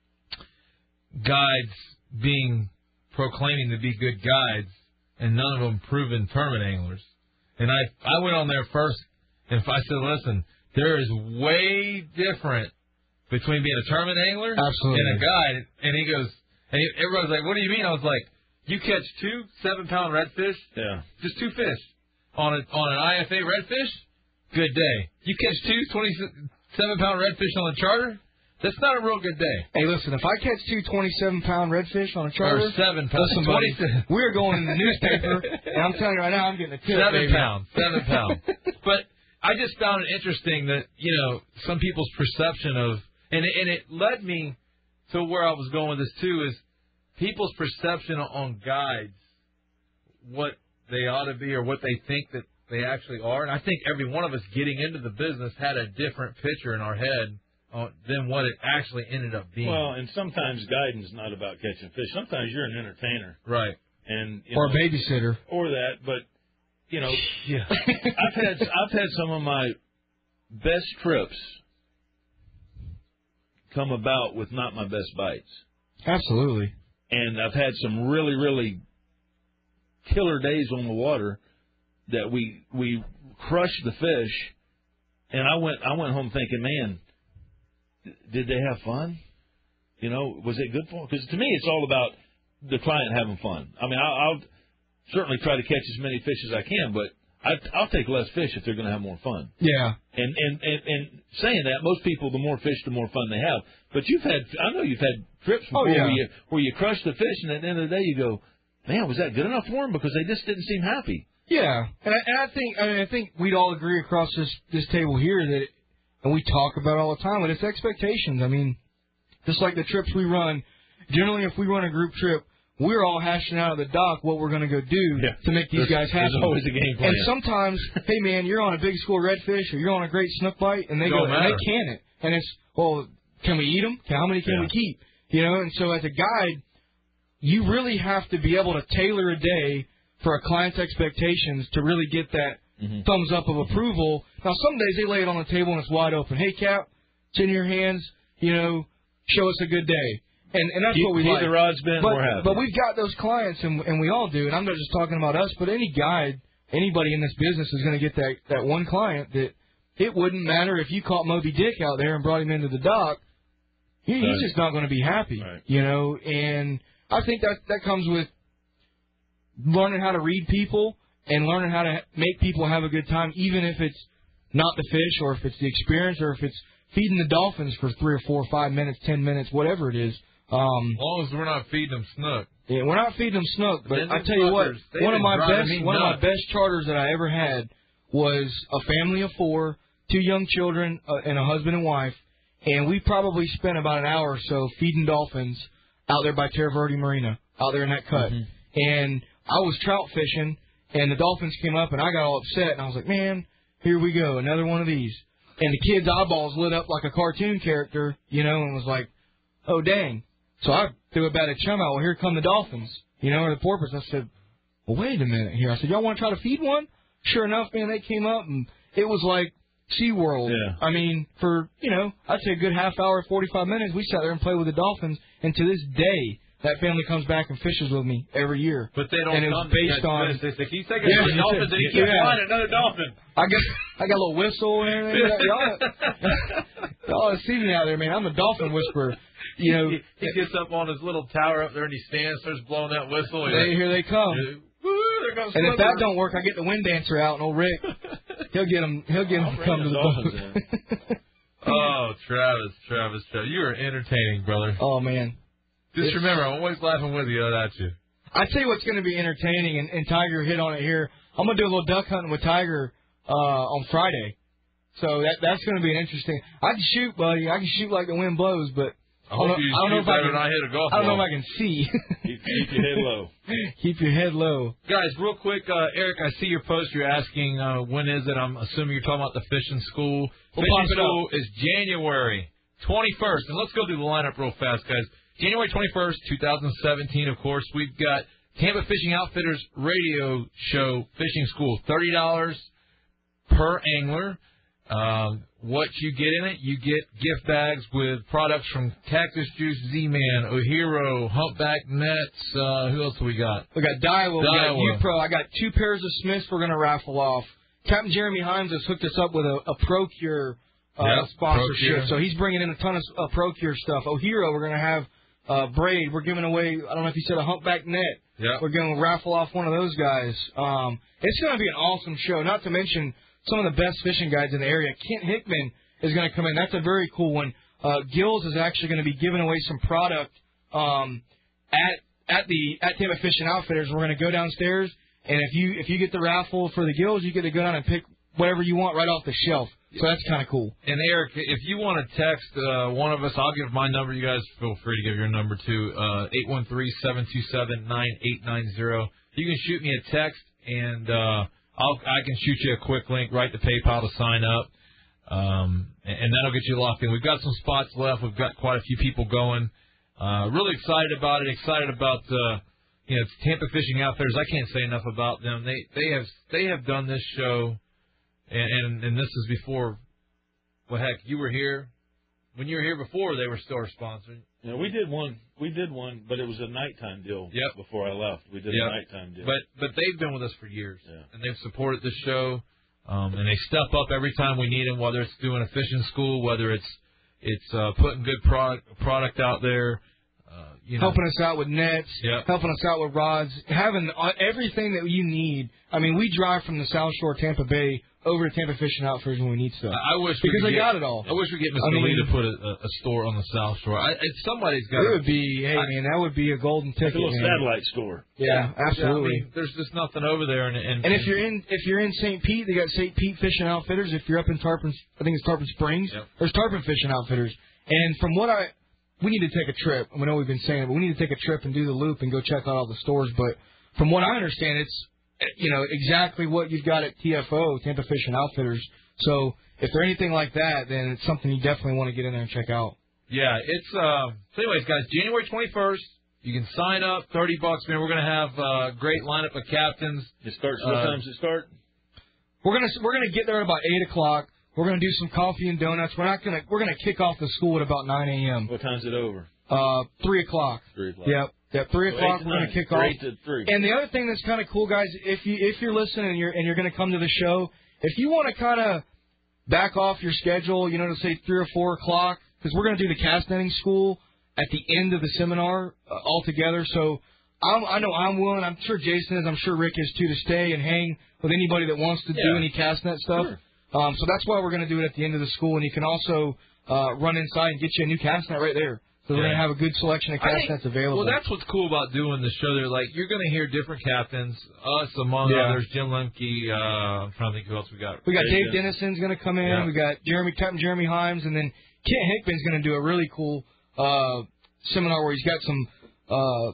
guides being proclaiming to be good guides, and none of them proven tournament anglers. And I I went on there first, and I said, listen, there is way different between being a tournament angler Absolutely. and a guide. And he goes, and he, everybody's like, what do you mean? I was like, you catch two seven-pound redfish, Yeah. just two fish, on a, on an I F A redfish, good day. You catch two twenty-seven-pound redfish on a charter, that's not a real good day. Hey, listen, if I catch two twenty-seven-pound redfish on a charter, Or seven pounds. listen, buddy, we're going in the newspaper, and I'm telling you right now, I'm getting a tip, Seven baby. pounds. Seven pounds. But I just found it interesting that, you know, some people's perception of, and it, and it led me to where I was going with this, too, is people's perception on guides, what they ought to be or what they think that they actually are. And I think every one of us getting into the business had a different picture in our head uh, than what it actually ended up being. Well, and sometimes guiding is not about catching fish. Sometimes you're an entertainer. Right. And you Or know, a babysitter. Or that, but, you know, yeah. I've had I've had some of my best trips come about with not my best bites. Absolutely. and I've had some really, really killer days on the water that we we crushed the fish, and I went I went home thinking, man, did they have fun? You know, was it good for them? Because to me, it's all about the client having fun. I mean, I'll, I'll certainly try to catch as many fish as I can, but I, I'll take less fish if they're going to have more fun. Yeah. And, and and and saying that, most people, the more fish, the more fun they have. But you've had, I know you've had trips before Oh, yeah. where you where you crush the fish, and at the end of the day, you go, man, was that good enough for them? Because they just didn't seem happy. Yeah, and I, and I think I mean I think we'd all agree across this this table here that, it, and we talk about it all the time, but it's expectations. I mean, just like the trips we run, generally if we run a group trip, we're all hashing out of the dock what we're going to go do Yeah. to make these There's- guys happy. there's always a game plan. And sometimes, hey man, you're on a big school redfish or you're on a great snook bite, and they Don't go and matter. they can it, and it's well, can we eat them? How many can Yeah. we keep? You know, and so as a guide, you really have to be able to tailor a day for a client's expectations to really get that Mm-hmm. thumbs up of approval. Now, some days they lay it on the table and it's wide open. Hey, Cap, it's in your hands. You know, show us a good day. And and that's Keep- what we keep like. the rods bent, but, we're happy. but we've got those clients, and and we all do. And I'm not just talking about us, but any guide, anybody in this business is going to get that that one client that it wouldn't matter if you caught Moby Dick out there and brought him into the dock. He, Right. He's just not going to be happy, Right. you know. And I think that that comes with learning how to read people and learning how to make people have a good time, even if it's not the fish or if it's the experience or if it's feeding the dolphins for three or four or five minutes, ten minutes, whatever it is. Um, As long as we're not feeding them snook. yeah, we're not feeding them snook, but Then I them tell you what, fuckers, they one of been my driving best me one of my nuts. best charters that I ever had was a family of four, two young children, uh, and a husband and wife, and we probably spent about an hour or so feeding dolphins out there by Terra Verde Marina, out there in that cut. Mm-hmm. And I was trout fishing, and the dolphins came up, and I got all upset, and I was like, man, here we go, another one of these. And the kid's eyeballs lit up like a cartoon character, you know, and was like, oh, dang. So I threw a bat at chum out. Well, here come the dolphins, you know, or the porpoise. I said, well, wait a minute here. I said, y'all want to try to feed one? Sure enough, man, they came up, and it was like SeaWorld. Yeah. I mean, for, you know, I'd say a good half hour, forty-five minutes, we sat there and played with the dolphins, and to this day, that family comes back and fishes with me every year. But they don't and it come was based to on catch fish. They say, keep taking Yeah, the dolphins, and you keep yeah. finding another dolphin. I got I got a little whistle and everything. Y'all, y'all have seen me out there, man. I'm a dolphin whisperer. You know, he, he gets up on his little tower up there and he stands, starts blowing that whistle. and they, you're here they come. like, Woo, there goes And if Slipper. that don't work, I get the wind dancer out, and old Rick, he'll get him. He'll get him to come to the boat. Oh, Travis, Travis, Travis, you are entertaining, brother. Oh man. Just It's- remember, I'm always laughing with you, not at you. I tell you what's going to be entertaining, and, and Tiger hit on it here. I'm going to do a little duck hunting with Tiger uh, on Friday, so that that's going to be an interesting. I can shoot, buddy. I can shoot like the wind blows, but I hope don't, you I don't know shoot if I better can. than I hit a golf I don't know if ball. I can see. Keep, keep your head low. Keep your head low. Guys, real quick, uh, Eric, I see your post. You're asking uh, when is it? I'm assuming you're talking about the fishing school. We'll fishing pop it school is January twenty-first. And let's go through the lineup real fast, guys. January twenty-first, twenty seventeen, of course. We've got Tampa Fishing Outfitters Radio Show Fishing School, thirty dollars per angler. Um, what you get in it, you get gift bags with products from Cactus Juice, Z-Man, Ohiro, Humpback Nets. Uh, who else do we got? We got Daiwa, we got Daiwa. U-Pro. I got two pairs of Smiths we're going to raffle off. Captain Jeremy Himes has hooked us up with a, a Procure uh, Yep, sponsorship, Procure. so he's bringing in a ton of uh, Procure stuff. Ohiro, we're going to have uh, braid. We're giving away, I don't know if you said a Humpback Net. Yep. We're going to raffle off one of those guys. Um, it's going to be an awesome show, not to mention some of the best fishing guides in the area. Kent Hickman is going to come in. That's a very cool one. Uh, Gills is actually going to be giving away some product um, at at the at Tampa Fishing Outfitters. We're going to go downstairs, and if you if you get the raffle for the Gills, you get to go down and pick whatever you want right off the shelf. So that's kind of cool. And Eric, if you want to text uh, one of us, I'll give my number. You guys feel free to give your number to uh, eight one three, seven two seven, nine eight nine zero. You can shoot me a text, and uh, I'll, I can shoot you a quick link right to PayPal to sign up, um, and, and that'll get you locked in. We've got some spots left. We've got quite a few people going. Uh, really excited about it. Excited about uh, you know Tampa Fishing Outfitters. I can't say enough about them. They they have they have done this show. And, and and this is before, well, heck, you were here. When you were here before, they were still our sponsor. Yeah, we did one We did one, but it was a nighttime deal. Yep. Before I left, we did Yep. a nighttime deal. But but they've been with us for years, Yeah. and they've supported the show, um, and they step up every time we need them. Whether it's doing a fishing school, whether it's it's uh, putting good product product out there, uh, you know, helping us out with nets, Yep. helping us out with rods, having uh, everything that you need. I mean, we drive from the South Shore, Tampa Bay, over to Tampa Fishing Outfitters when we need stuff. I, I wish because we they could got get, it all. I wish we could get Mister I mean, Lee to put a, a, a store on the South Shore. I, it, somebody's got. It would be, hey I, man, that would be a golden ticket. It's a little man. satellite store. Yeah, absolutely. Yeah, I mean, there's just nothing over there, and and, And if you're in if you're in Saint Pete, they got Saint Pete Fishing Outfitters. If you're up in Tarpon, I think it's Tarpon Springs. Yep. There's Tarpon Fishing Outfitters. And from what I, we need to take a trip. I know we've been saying it, but we need to take a trip and do the loop and go check out all the stores. But from what I understand, it's you know exactly what you've got at T F O, Tampa Fishing Outfitters. So if they're anything like that, then it's something you definitely want to get in there and check out. yeah, it's uh. So anyways, guys, January twenty-first. You can sign up, thirty bucks, man. We're gonna have a great lineup of captains. It starts. What Uh, time does it start? We're gonna we're gonna get there at about eight o'clock. We're gonna do some coffee and donuts. We're not gonna we're gonna kick off the school at about nine a.m. What time's it over? Uh, three o'clock. Three o'clock. Yep. Yep. Three So o'clock. eight to We're gonna nine. kick Or off. Eight to three. And the other thing that's kind of cool, guys, if you if you're listening and you're and you're gonna come to the show, if you want to kind of back off your schedule, you know, to say three or four o'clock, because we're gonna do the cast netting school at the end of the seminar uh, altogether. So I'm, I know I'm willing. I'm sure Jason is. I'm sure Rick is too, to stay and hang with anybody that wants to do Yeah. any cast net stuff. Sure. Um, so that's why we're going to do it at the end of the school, and you can also uh, run inside and get you a new cast net right there. So we're Yeah. going to have a good selection of I cast think- nets available. Well, that's what's cool about doing the show. They're like, you're going to hear different captains, us among Yeah. others, Jim Lemke. Uh, I'm trying to think who else we got. We got Dave Dave Dennison's going to come in. Yeah. We got Jeremy Captain Jeremy Himes, and then Kent Hickman's going to do a really cool uh, seminar where he's got some uh,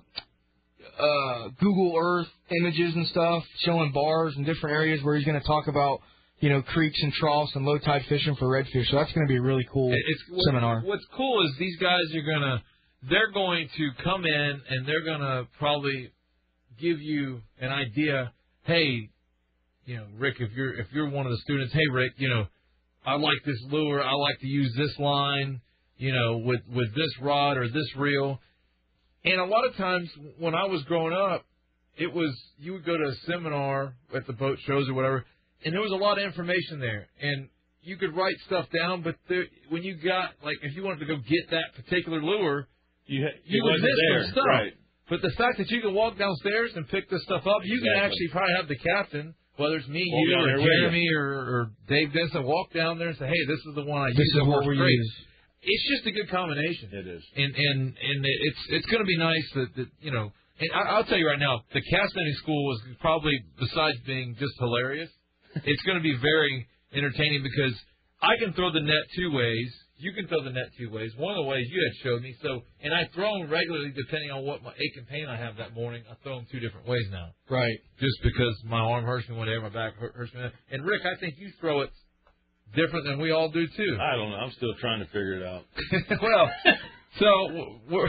uh, Google Earth images and stuff showing bars and different areas where he's going to talk about you know creeks and troughs and low tide fishing for redfish. So that's going to be a really cool It's, what- seminar. What's cool is these guys are going to, they're going to come in and they're going to probably give you an idea. Hey, you know, Rick, if you're if you're one of the students, hey, Rick, you know, I like this lure. I like to use this line, you know, with with this rod or this reel. And a lot of times when I was growing up, it was you would go to a seminar at the boat shows or whatever, and there was a lot of information there, and you could write stuff down. But there, when you got like if you wanted to go get that particular lure, You, you it would wasn't miss there. some stuff. Right. But the fact that you can walk downstairs and pick this stuff up, you can Exactly. actually probably have the captain, whether it's me, Walk you, down or there with you. Jeremy, or, or Dave Denson, walk down there and say, hey, this is the one I This use. is It what works we great. use. It's just a good combination. It is. And and and it's it's going to be nice that, that you know. And I, I'll tell you right now, the cast netting school is probably, besides being just hilarious, it's going to be very entertaining because I can throw the net two ways. You can throw the net two ways. One of the ways you had showed me. So, and I throw them regularly depending on what my ache and pain I have that morning. I throw them two different ways now. Right. Just because my arm hurts me one day, my back hurt- hurts me. And Rick, I think you throw it different than we all do too. I don't know. I'm still trying to figure it out. Well, so we're.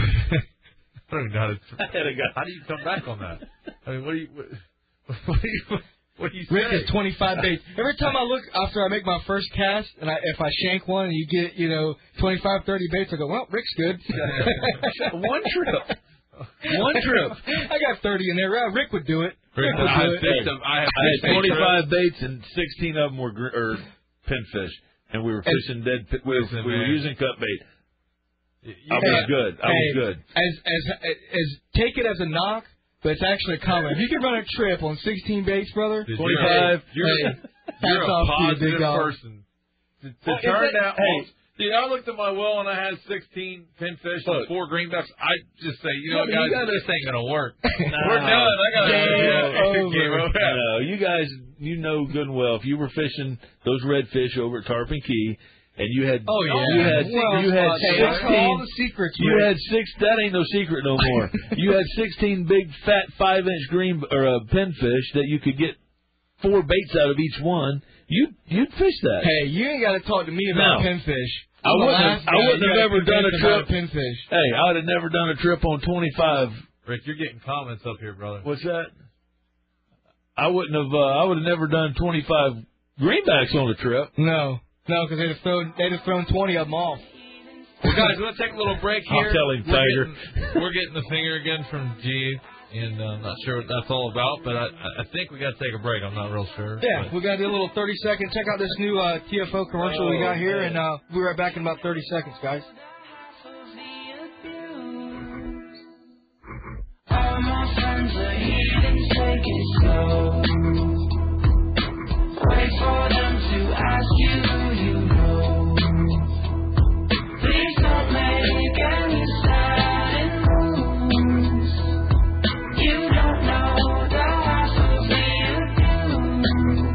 I don't even know how to. I had a guy. How do you come back on that? I mean, what do you? What, what do you? What do you Rick say? is twenty-five baits. Every time I look after I make my first cast, and I, if I shank one and you get, you know, twenty-five, thirty baits, I go, well, Rick's good. One trip. One trip. I got thirty in there. Well, Rick would do it. Rick, would I do had it. picked up. I had, I had picked up twenty-five baits and sixteen of them were gr- or pinfish, and we were fishing dead. Pi- we were, Listen, we were man. using cut bait. I Hey, was good. I hey, was good. As as as take it as a knock, but it's actually a compliment. If you can run a trip on sixteen baits, brother, Dude, twenty-five. You're, hey, you're hats a off to you, positive big dog. person. To, to Well, turn is it- that. hey. Dude, I looked at my well and I had sixteen pinfish and Look. four greenbacks. I just say, you know, Yeah, but you guys, gotta- this ain't gonna work. Nah. We're done. I gotta Game over. Game over. No, you guys, you know good and well. If you were fishing those redfish over at Tarpon Key, and you had, Oh, yeah. you had, Well, you had hey, that's all sixteen. the secrets. You Rick. had six. That ain't no secret no more. You had sixteen big, fat, five-inch green or uh, pinfish that you could get four baits out of each one. You you'd fish that. Hey, you ain't got to talk to me about No. pinfish. I I'm the wouldn't have- last I guy wouldn't you have gotta ever done a convince about trip. pinfish. Hey, I would have never done a trip on twenty-five. Rick, you're getting comments up here, brother. What's that? I wouldn't have. Uh, I would have never done twenty-five greenbacks on a trip. No, no, because they'd have thrown they'd have thrown twenty of them off. Well, guys, we're going to take a little break here. I'll tell him, we're Tiger. Getting, we're getting the finger again from G, and uh, I'm not sure what that's all about, but I, I think we got to take a break. I'm not real sure. Yeah, but. we got to do a little thirty second. Check out this new uh, T F O commercial oh, we got here, man. and uh, we'll be right back in about thirty seconds, guys. All my friends are heathens, take it slow. Wait for them to ask you who you know. Please don't make any sudden moves. You don't know the hassles we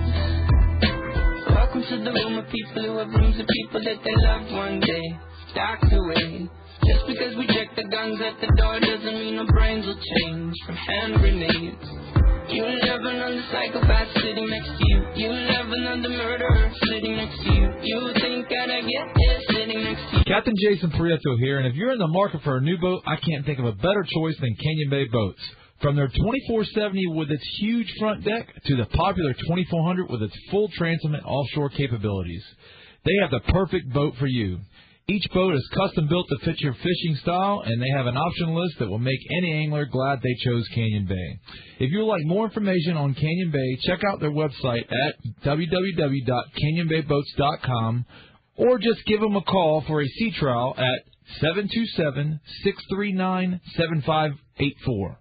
abuse. Welcome to the room of people who have rooms of people that they loved one day docked away. Just because we check the guns at the door doesn't mean our brains will change from hand grenades. You live another psychopath sitting next to you. You live another murderer sitting next to you. You think that I get it sitting next to you. Captain Jason Prieto here, and if you're in the market for a new boat, I can't think of a better choice than Canyon Bay Boats. From their twenty-four seventy with its huge front deck to the popular twenty-four hundred with its full transom and offshore capabilities, they have the perfect boat for you. Each boat is custom built to fit your fishing style, and they have an option list that will make any angler glad they chose Canyon Bay. If you would like more information on Canyon Bay, check out their website at w w w dot canyon bay boats dot com or just give them a call for a sea trial at seven two seven, six three nine, seven five eight four.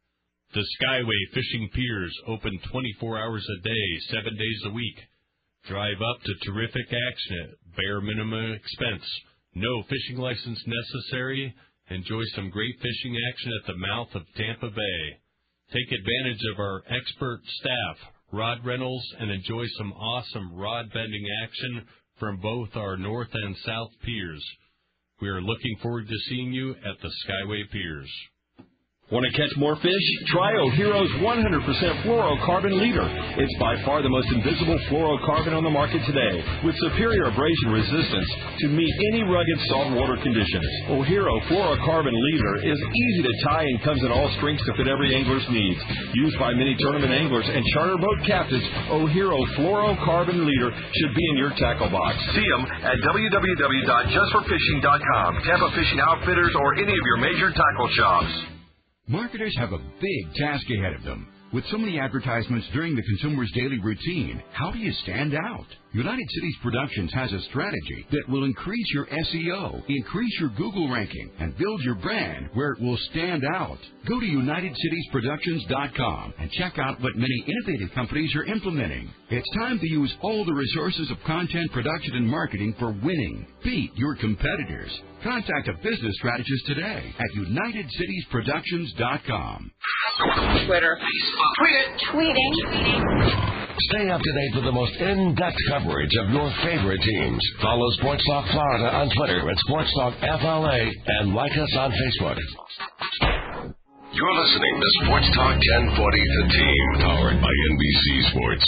The Skyway Fishing Piers open twenty-four hours a day, seven days a week. Drive up to terrific action at bare minimum expense. No fishing license necessary. Enjoy some great fishing action at the mouth of Tampa Bay. Take advantage of our expert staff, rod rentals, and enjoy some awesome rod bending action from both our north and south piers. We are looking forward to seeing you at the Skyway Piers. Want to catch more fish? Try O'Hero's one hundred percent fluorocarbon leader. It's by far the most invisible fluorocarbon on the market today, with superior abrasion resistance to meet any rugged saltwater conditions. O'Hero fluorocarbon leader is easy to tie and comes in all strengths to fit every angler's needs. Used by many tournament anglers and charter boat captains, O'Hero fluorocarbon leader should be in your tackle box. See them at w w w dot just for fishing dot com, Tampa Fishing Outfitters, or any of your major tackle shops. Marketers have a big task ahead of them. With so many advertisements during the consumer's daily routine, how do you stand out? United Cities Productions has a strategy that will increase your S E O, increase your Google ranking, and build your brand where it will stand out. Go to united cities productions dot com and check out what many innovative companies are implementing. It's time to use all the resources of content production and marketing for winning. Beat your competitors. Contact a business strategist today at united cities productions dot com. Twitter. Facebook. Tweet it. Tweeting. Stay up to date with the most in-depth coverage of your favorite teams. Follow Sports Talk Florida on Twitter at Sports Talk F L A and like us on Facebook. You're listening to Sports Talk ten forty The Team, powered by N B C Sports.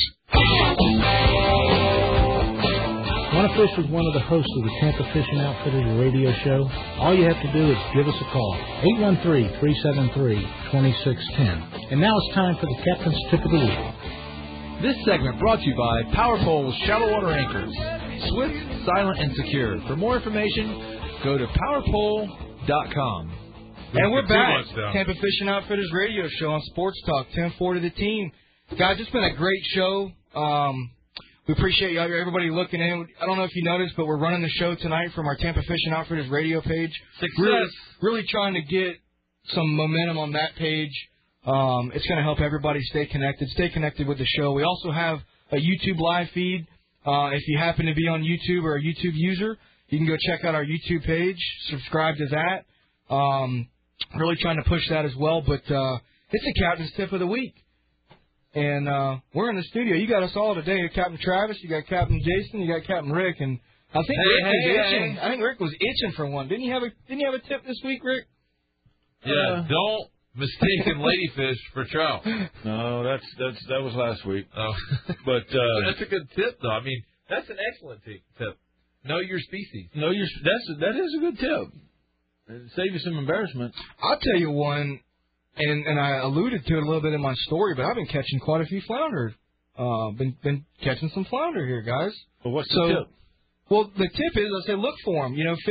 Want to fish with one of the hosts of the Tampa Fishing Outfitters radio show? All you have to do is give us a call, eight one three, three seven three, two six one zero. And now it's time for the Captain's Tip of the Week. This segment brought to you by Power Pole's Shallow Water Anchors. Swift, silent, and secure. For more information, go to power pole dot com. And we're back. Tampa Fishing Outfitters radio show on Sports Talk, ten forty The Team. Guys, it's been a great show. Um, we appreciate you, everybody looking in. I don't know if you noticed, but we're running the show tonight from our Tampa Fishing Outfitters radio page. Success. Really, really trying to get some momentum on that page. Um, it's going to help everybody stay connected, stay connected with the show. We also have a YouTube live feed. Uh, if you happen to be on YouTube or a YouTube user, you can go check out our YouTube page, subscribe to that. Um, really trying to push that as well, but uh, it's the Captain's Tip of the Week. And uh, we're in the studio. You got us all today. You got Captain Travis, you got Captain Jason, you got Captain Rick, and I think hey, Rick hey, was hey, itching. hey. I think Rick was itching for one. Didn't you have a Didn't you have a tip this week, Rick? Yeah, Uh, don't mistaken ladyfish for trout. No, that's that's that was last week. Oh, but uh, that's a good tip, though. I mean, that's an excellent t- tip. Know your species. No, you're that's that is a good tip. It'll save you some embarrassment. I'll tell you one, and and I alluded to it a little bit in my story, but I've been catching quite a few flounder. Uh, been been catching some flounder here, guys. Well, what's so, the tip? Well, the tip is I say look for them. You know, fish.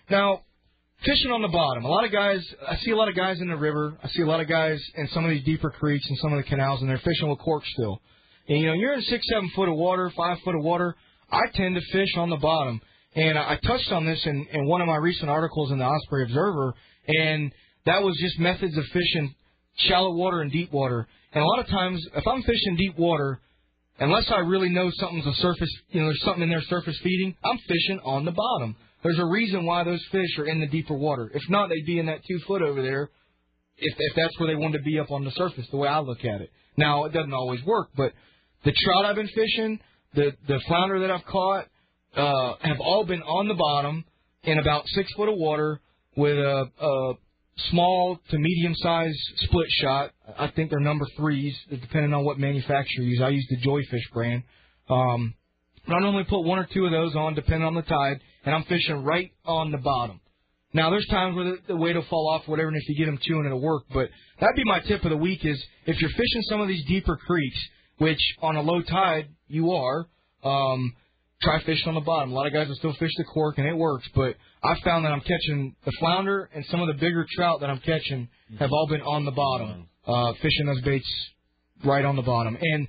Now, fishing on the bottom. A lot of guys, I see a lot of guys in the river. I see a lot of guys in some of these deeper creeks and some of the canals, and they're fishing with cork still. And, you know, you're in six, seven foot of water, five foot of water. I tend to fish on the bottom. And I touched on this in, in one of my recent articles in the Osprey Observer, and that was just methods of fishing shallow water and deep water. And a lot of times, if I'm fishing deep water, unless I really know something's a surface, you know, there's something in there surface feeding, I'm fishing on the bottom. There's a reason why those fish are in the deeper water. If not, they'd be in that two foot over there if, if that's where they wanted to be up on the surface, the way I look at it. Now, it doesn't always work, but the trout I've been fishing, the, the flounder that I've caught, uh, have all been on the bottom in about six foot of water with a, a small to medium-sized split shot. I think they're number threes, depending on what manufacturer you use. I use the Joyfish brand. Um, but I normally put one or two of those on, depending on the tide, and I'm fishing right on the bottom. Now, there's times where the, the weight will fall off, whatever, and if you get them chewing, it'll work. But that'd be my tip of the week is if you're fishing some of these deeper creeks, which on a low tide you are, um, try fishing on the bottom. A lot of guys will still fish the cork, and it works. But I found that I'm catching the flounder and some of the bigger trout that I'm catching have all been on the bottom, uh, fishing those baits right on the bottom. And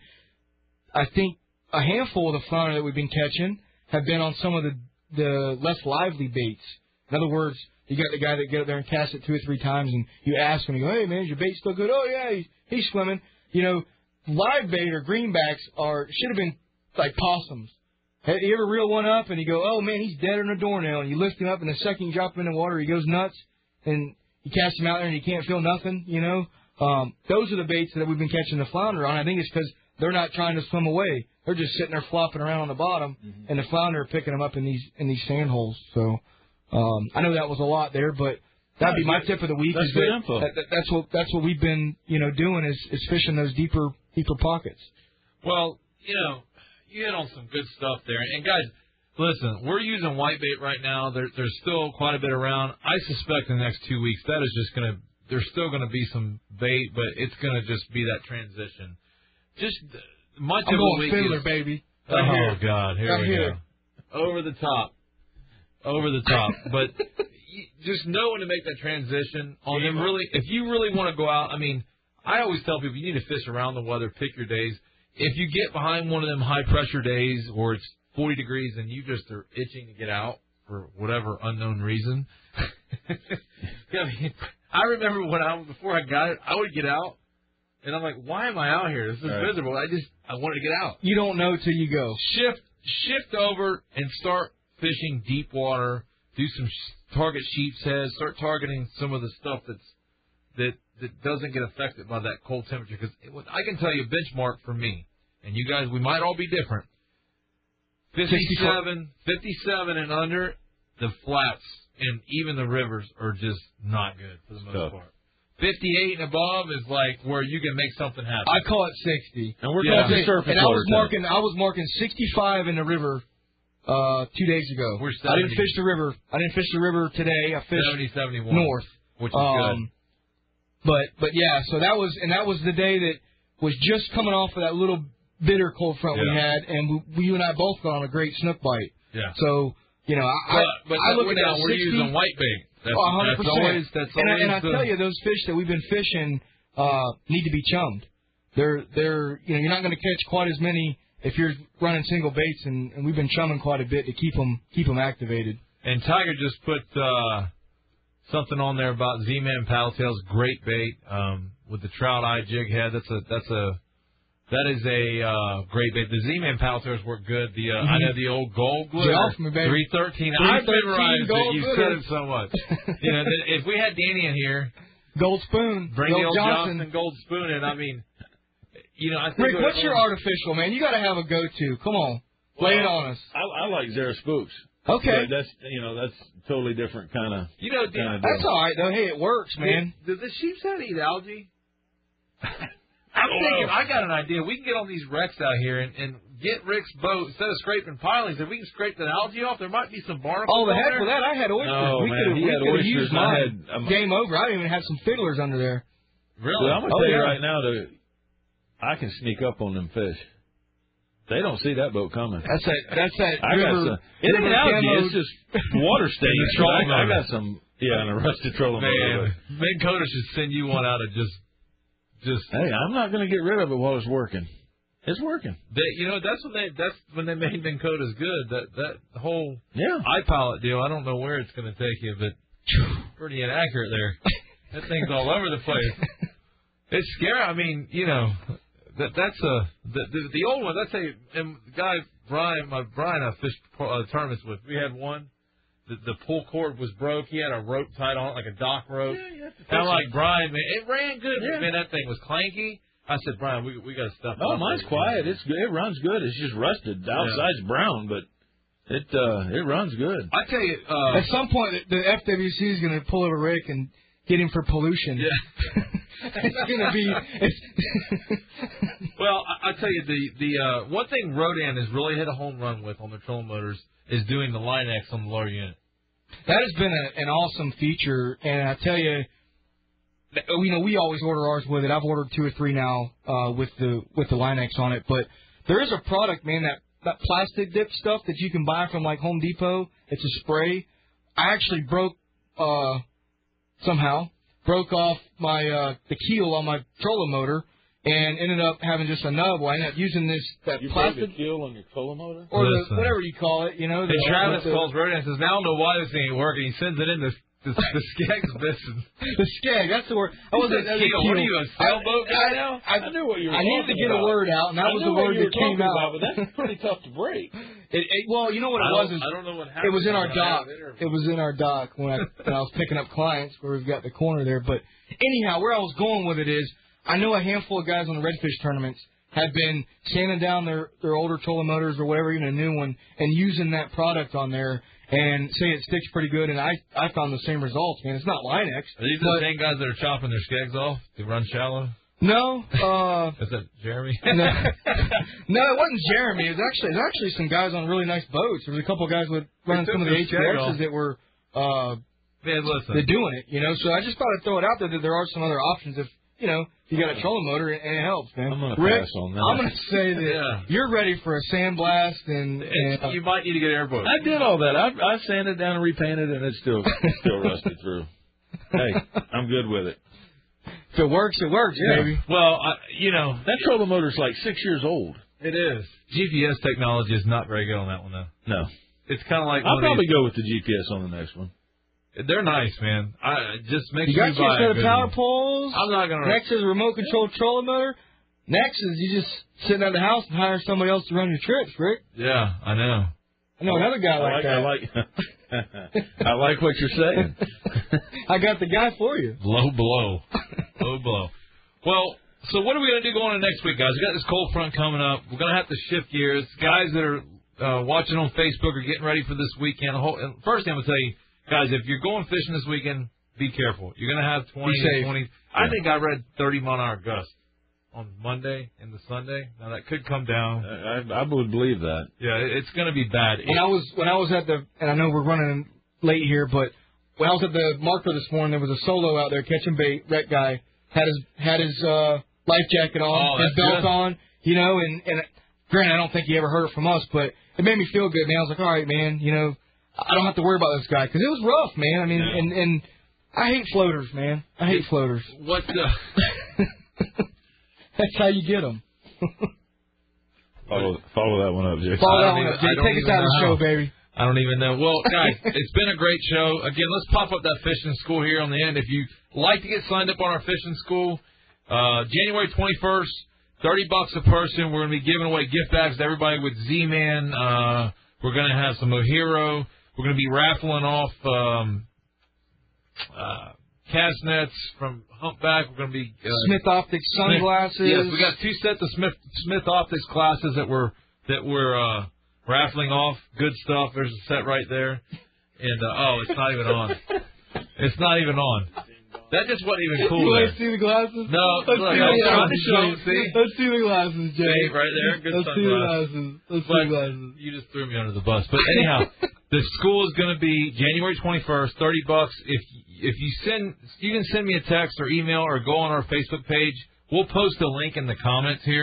I think a handful of the flounder that we've been catching have been on some of the, the less lively baits. In other words, you got the guy that get up there and cast it two or three times, and you ask him, you go, hey, man, is your bait still good? Oh, yeah, he's, he's swimming. You know, live bait or greenbacks are should have been like possums. Hey, you ever reel one up and you go, oh, man, he's dead on a doornail, and you lift him up, and the second you drop him in the water, he goes nuts, and you cast him out there and you can't feel nothing, you know? Um, those are the baits that we've been catching the flounder on. I think it's because they're not trying to swim away. They're just sitting there flopping around on the bottom, mm-hmm. and the flounder are picking them up in these in these sand holes. So um, I know that was a lot there, but that'd be my tip of the week. That's is good that, info. that, that, that's what that's what we've been you know doing is, is fishing those deeper deeper pockets. Well, you know, you hit on some good stuff there. And, guys, listen, we're using whitebait right now. There, there's still quite a bit around. I suspect in the next two weeks that is just going to – there's still going to be some bait, but it's going to just be that transition. Just my tip I'm of going the week fiddler, is, baby. Oh, Right here. God. Here Right we here. go. Over the top. Over the top. But you- just knowing to make that transition on them really – if you really want to go out – I mean, I always tell people you need to fish around the weather, pick your days. If you get behind one of them high-pressure days or it's forty degrees and you just are itching to get out for whatever unknown reason, I mean, I remember when I before I got it, I would get out, and I'm like, why am I out here? This is Right. miserable. I just I wanted to get out. You don't know till you go. Shift shift over and start fishing deep water. Do some sh- target sheep's heads. Start targeting some of the stuff that's that. that doesn't get affected by that cold temperature. Because I can tell you a benchmark for me, and you guys, we might all be different. fifty-seven, fifty-seven and under, the flats and even the rivers are just not good for the most Tough. part. fifty-eight and above is like where you can make something happen. I call it sixty. And we're Yeah. talking surface And I water was time. marking I was marking sixty-five in the river uh, two days ago. We're I didn't seventy. fish the river. I didn't fish the river today. I fished seventy, seventy-one. north, Which is um, But but yeah, so that was and that was the day that was just coming off of that little bitter cold front we Yeah. had, and we, we you and I both got on a great snook bite. good. Yeah. So you know, I But, but I look we're at that down, we're sixty. using white bait. That's, Oh, one hundred that's percent. always that's and I, always and I the, tell you, those fish that we've been fishing uh, need to be chummed. They're they're you know you're not going to catch quite as many if you're running single baits, and, and we've been chumming quite a bit to keep them keep them activated. And Tiger just put uh, something on there about Z-Man paddle tails, great bait um, with the trout eye jig head. That's a that's a that is a uh, great bait. The Z-Man paddle tails work good. The uh, I know the old gold glitter Get off me, baby. three thirteen. three I've thirteen memorized gold it. You glitter. said it so much. you know, th- if we had Danny in here, Gold spoon, bring Gold the old Johnson. Johnson gold spoon in. I mean, you know, I think Rick, it- what's your artificial, man? You got to have a go-to. Come on, lay it on us. I, I like Zara Spooks. Okay. But that's you know that's totally different kind of. You know, kind of That's all right though. Hey, it works, man. Does the sheep's head eat algae? I'm thinking, I got an idea. We can get on these wrecks out here and, and get Rick's boat instead of scraping pilings. If we can scrape that algae off, there might be some barnacles. Oh, the on heck there. with that! I had oysters. No, we man, could have he we had could have oysters used and I mine. had, um, Game over. I even had some fiddlers under there. Really? Well, I'm gonna Oh, tell you yeah. right now that I can sneak up on them fish. They don't see that boat coming. That's that. That's that. I got river, some. It ain't river algae. camo- It's just water stains. The trolling I, I motor. got some. Yeah, and a rusted trolling motor. Man, Minn Kota should send you one out of just, just. Hey, I'm not going to get rid of it while it's working. It's working. They, you know, that's when they, that's when they made Minn Kota's good. That that whole yeah. iPilot deal. I don't know where it's going to take you, but pretty inaccurate there. That thing's all over the place. It's scary. I mean, you know, that that's a the the, the old one. That's a and the guy Brian, my Brian, I fished uh, tournaments with. We had one. The, the pull cord was broke. He had a rope tied on it, like a dock rope. Yeah, you have to And I'm fix like, it. Brian, man, it ran good. Yeah. But man, that thing was clanky. I said, Brian, we we got to stop. Oh, mine's quiet. It's good. It runs good. It's just rusted. The outside's brown, but it uh, it runs good. I tell you, uh, At some point, the F W C is going to pull over Rick and get him for pollution. Yeah. It's going to be. It's well, I, I tell you, the the uh, one thing Rodan has really hit a home run with on the trolling motors is doing the line X on the lower unit. That has been a, an awesome feature, and I tell you, you know, we always order ours with it. I've ordered two or three now uh, with the with the Line X on it. But there is a product, man, that that plastic dip stuff that you can buy from like Home Depot. It's a spray. I actually broke uh, somehow broke off my uh, the keel on my trolling motor. And ended up having just a nub. Well, I ended up using this that You plastic broke a keel on your trolling motor? or the, Listen. whatever you call it, you know. The, And Travis the, calls Rodan and says, "Now I don't know why this thing ain't working." He sends it in. The the, the skeg's missing. The skeg, that's the word. I was He said, "Keel, what are you, a sailboat guy now?" I, I knew what you were I needed to talking get a about. word out, and that I was knew the what word you that were came talking out. about, but that's pretty tough to break. It, it, well, you know what I it don't- was? Is I don't know what It was in our happened, but I dock. had an interview. It was in our dock when I, when I was picking up clients where we've got the corner there. But anyhow, where I was going with it is, I know a handful of guys on the redfish tournaments have been sanding down their, their older trolling motors or whatever, even a new one, and using that product on there and say it sticks pretty good. And I I found the same results, man. It's not Line X. Are these but- the same guys that are chopping their skegs off to run shallow? No, uh, Is that Jeremy? no, no, it wasn't Jeremy. It was actually it was actually some guys on really nice boats. There was a couple of guys with running took some of the their H P skeg off. Xs that were uh, Man, listen. they're doing it, you know. So I just thought I'd throw it out there that there are some other options if you know you got a trolling motor and it helps, man. I'm gonna Rick, pass on that. I'm gonna say that Yeah. you're ready for a sandblast and, and It's- uh, you might need to get airboat. I did all that. I I sanded down and repainted, and it's still it's still rusted through. Hey, I'm good with it. if it works, it works, Yeah. baby. Well, I, you know, That trolling motor's like six years old. it is. G P S technology is not very good on that one, though. No, It's kind of like I'll one of probably these- go with the G P S on the next one. They're nice, man. I just make You sure got you your buy set a of good power one. poles. I'm not gonna. Next is a remote controlled trolling motor. Next is you just sitting at the house and hire somebody else to run your trips, Rick. Yeah, I know. I know another guy I like, like, that. I like, I like what you're saying. I got the guy for you. Low blow. Low blow. Well, so what are we going to do going into next week, guys? We got this cold front coming up. We're going to have to shift gears. Guys that are uh, watching on Facebook are getting ready for this weekend. Whole- and First thing I'm going to tell you, guys, if you're going fishing this weekend, be careful. You're going to have twenty Be safe. to twenty. I think I read thirty mile an hour gusts on Monday and the Sunday. Now, that could come down. I, I would believe that. Yeah, it- it's going to be bad. When I was when I was at the and I know we're running late here, but when I was at the marker this morning, there was a solo out there catching bait. Rec guy had his had his uh, life jacket on, Oh, his that's belt good. on, you know. And and granted, I don't think he ever heard it from us, but it made me feel good, man. I was like, all right, man, you know, I don't have to worry about this guy because it was rough, man. I mean, Yeah. and and I hate floaters, man. I hate floaters. What the? That's how you get them. Follow, follow that one up, Jay. Follow I that don't one even- up, Jay. I don't Take us even out of the know show, how. baby. I don't even know. Well, guys, it's been a great show. Again, let's pop up that fishing school here on the end. If you like to get signed up on our fishing school, uh, January twenty-first, thirty bucks a person. We're going to be giving away gift bags to everybody with Z-Man. Uh, we're going to have some Mohiro. We're going to be raffling off um, uh, cast nets from Humpback. We're going to be uh, Smith Optics sunglasses. Smith- Yes, we got two sets of Smith Smith Optics glasses that we're that we're uh, raffling off. Good stuff. There's a set right there, and uh, oh, it's not even on. It's not even on. That just wasn't even cool. You there. want to see the glasses? No, Let's look, see I'm the trying to glasses, show Jay. them, see? Let's see the glasses, Jay. See, right there, good Let's see the sunglasses. glasses. Let's see But the glasses. you just threw me under the bus. But anyhow, the school is going to be January twenty-first, thirty bucks. If if you send, you can send me a text or email or go on our Facebook page. We'll post a link in the comments here.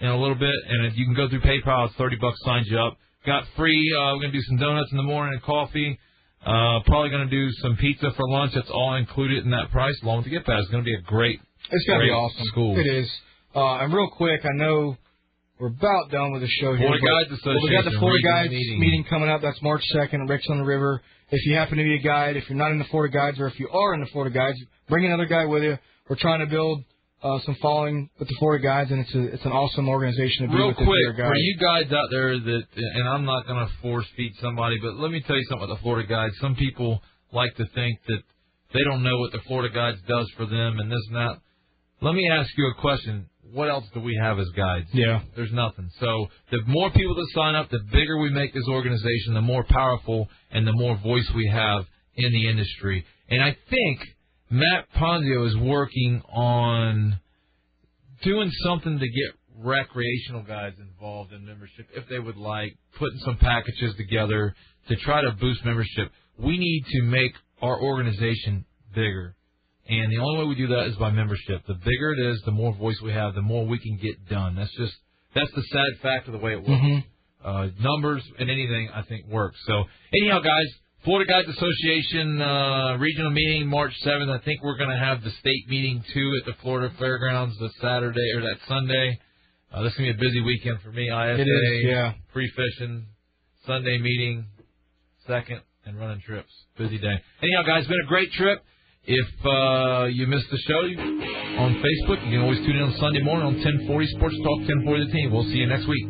in a little bit, and if you can go through PayPal, it's thirty bucks, signs you up. Got free. Uh, we're gonna do some donuts in the morning and coffee. Uh, probably gonna do some pizza for lunch. That's all included in that price, along with the gift pass. It's gonna be a great. It's gonna great be awesome. School. It is. Uh, and real quick, I know we're about done with the show here. Florida Guides Association. Well, we got the Florida regional Guides meeting. meeting coming up. That's March second, Ricks on the River. If you happen to be a guide, if you're not in the Florida Guides, or if you are in the Florida Guides, bring another guy with you. We're trying to build uh, some following with the Florida Guides, and it's a, it's an awesome organization to be Real with. quick, if you're a guide. for you guys out there that, and I'm not going to force feed somebody, but let me tell you something about the Florida Guides. Some people like to think that they don't know what the Florida Guides does for them and this and that. Let me ask you a question. What else do we have as guides? Yeah. There's nothing. So the more people that sign up, the bigger we make this organization, the more powerful and the more voice we have in the industry. And I think Matt Ponzio is working on doing something to get recreational guides involved in membership if they would like, putting some packages together to try to boost membership. We need to make our organization bigger. And the only way we do that is by membership. The bigger it is, the more voice we have, the more we can get done. That's just that's the sad fact of the way it works. Mm-hmm. Uh, numbers and anything, I think, works. So anyhow, guys, Florida Guides Association uh, regional meeting March seventh. I think we're going to have the state meeting, too, at the Florida Fairgrounds this Saturday or that Sunday. Uh, this is going to be a busy weekend for me. I S A, It is, yeah. free fishing, Sunday meeting, second, and running trips. Busy day. Anyhow, guys, it's been a great trip. If uh, you missed the show on Facebook, you can always tune in on Sunday morning on ten forty Sports Talk, ten forty The Team. We'll see you next week.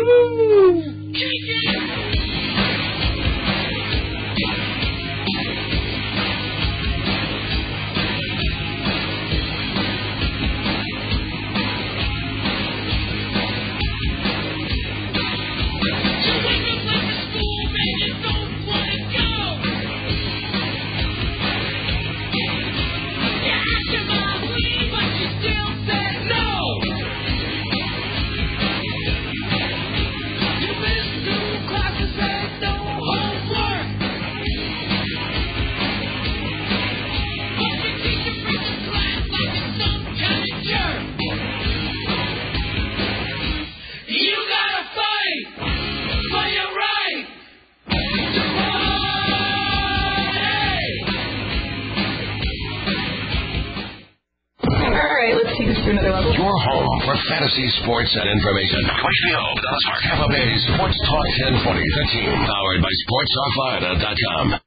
Your home for fantasy sports and information. Wakefield, Ozark, Tampa Bay, Sports Talk ten forty, the team, powered by Sports Talk Florida dot com.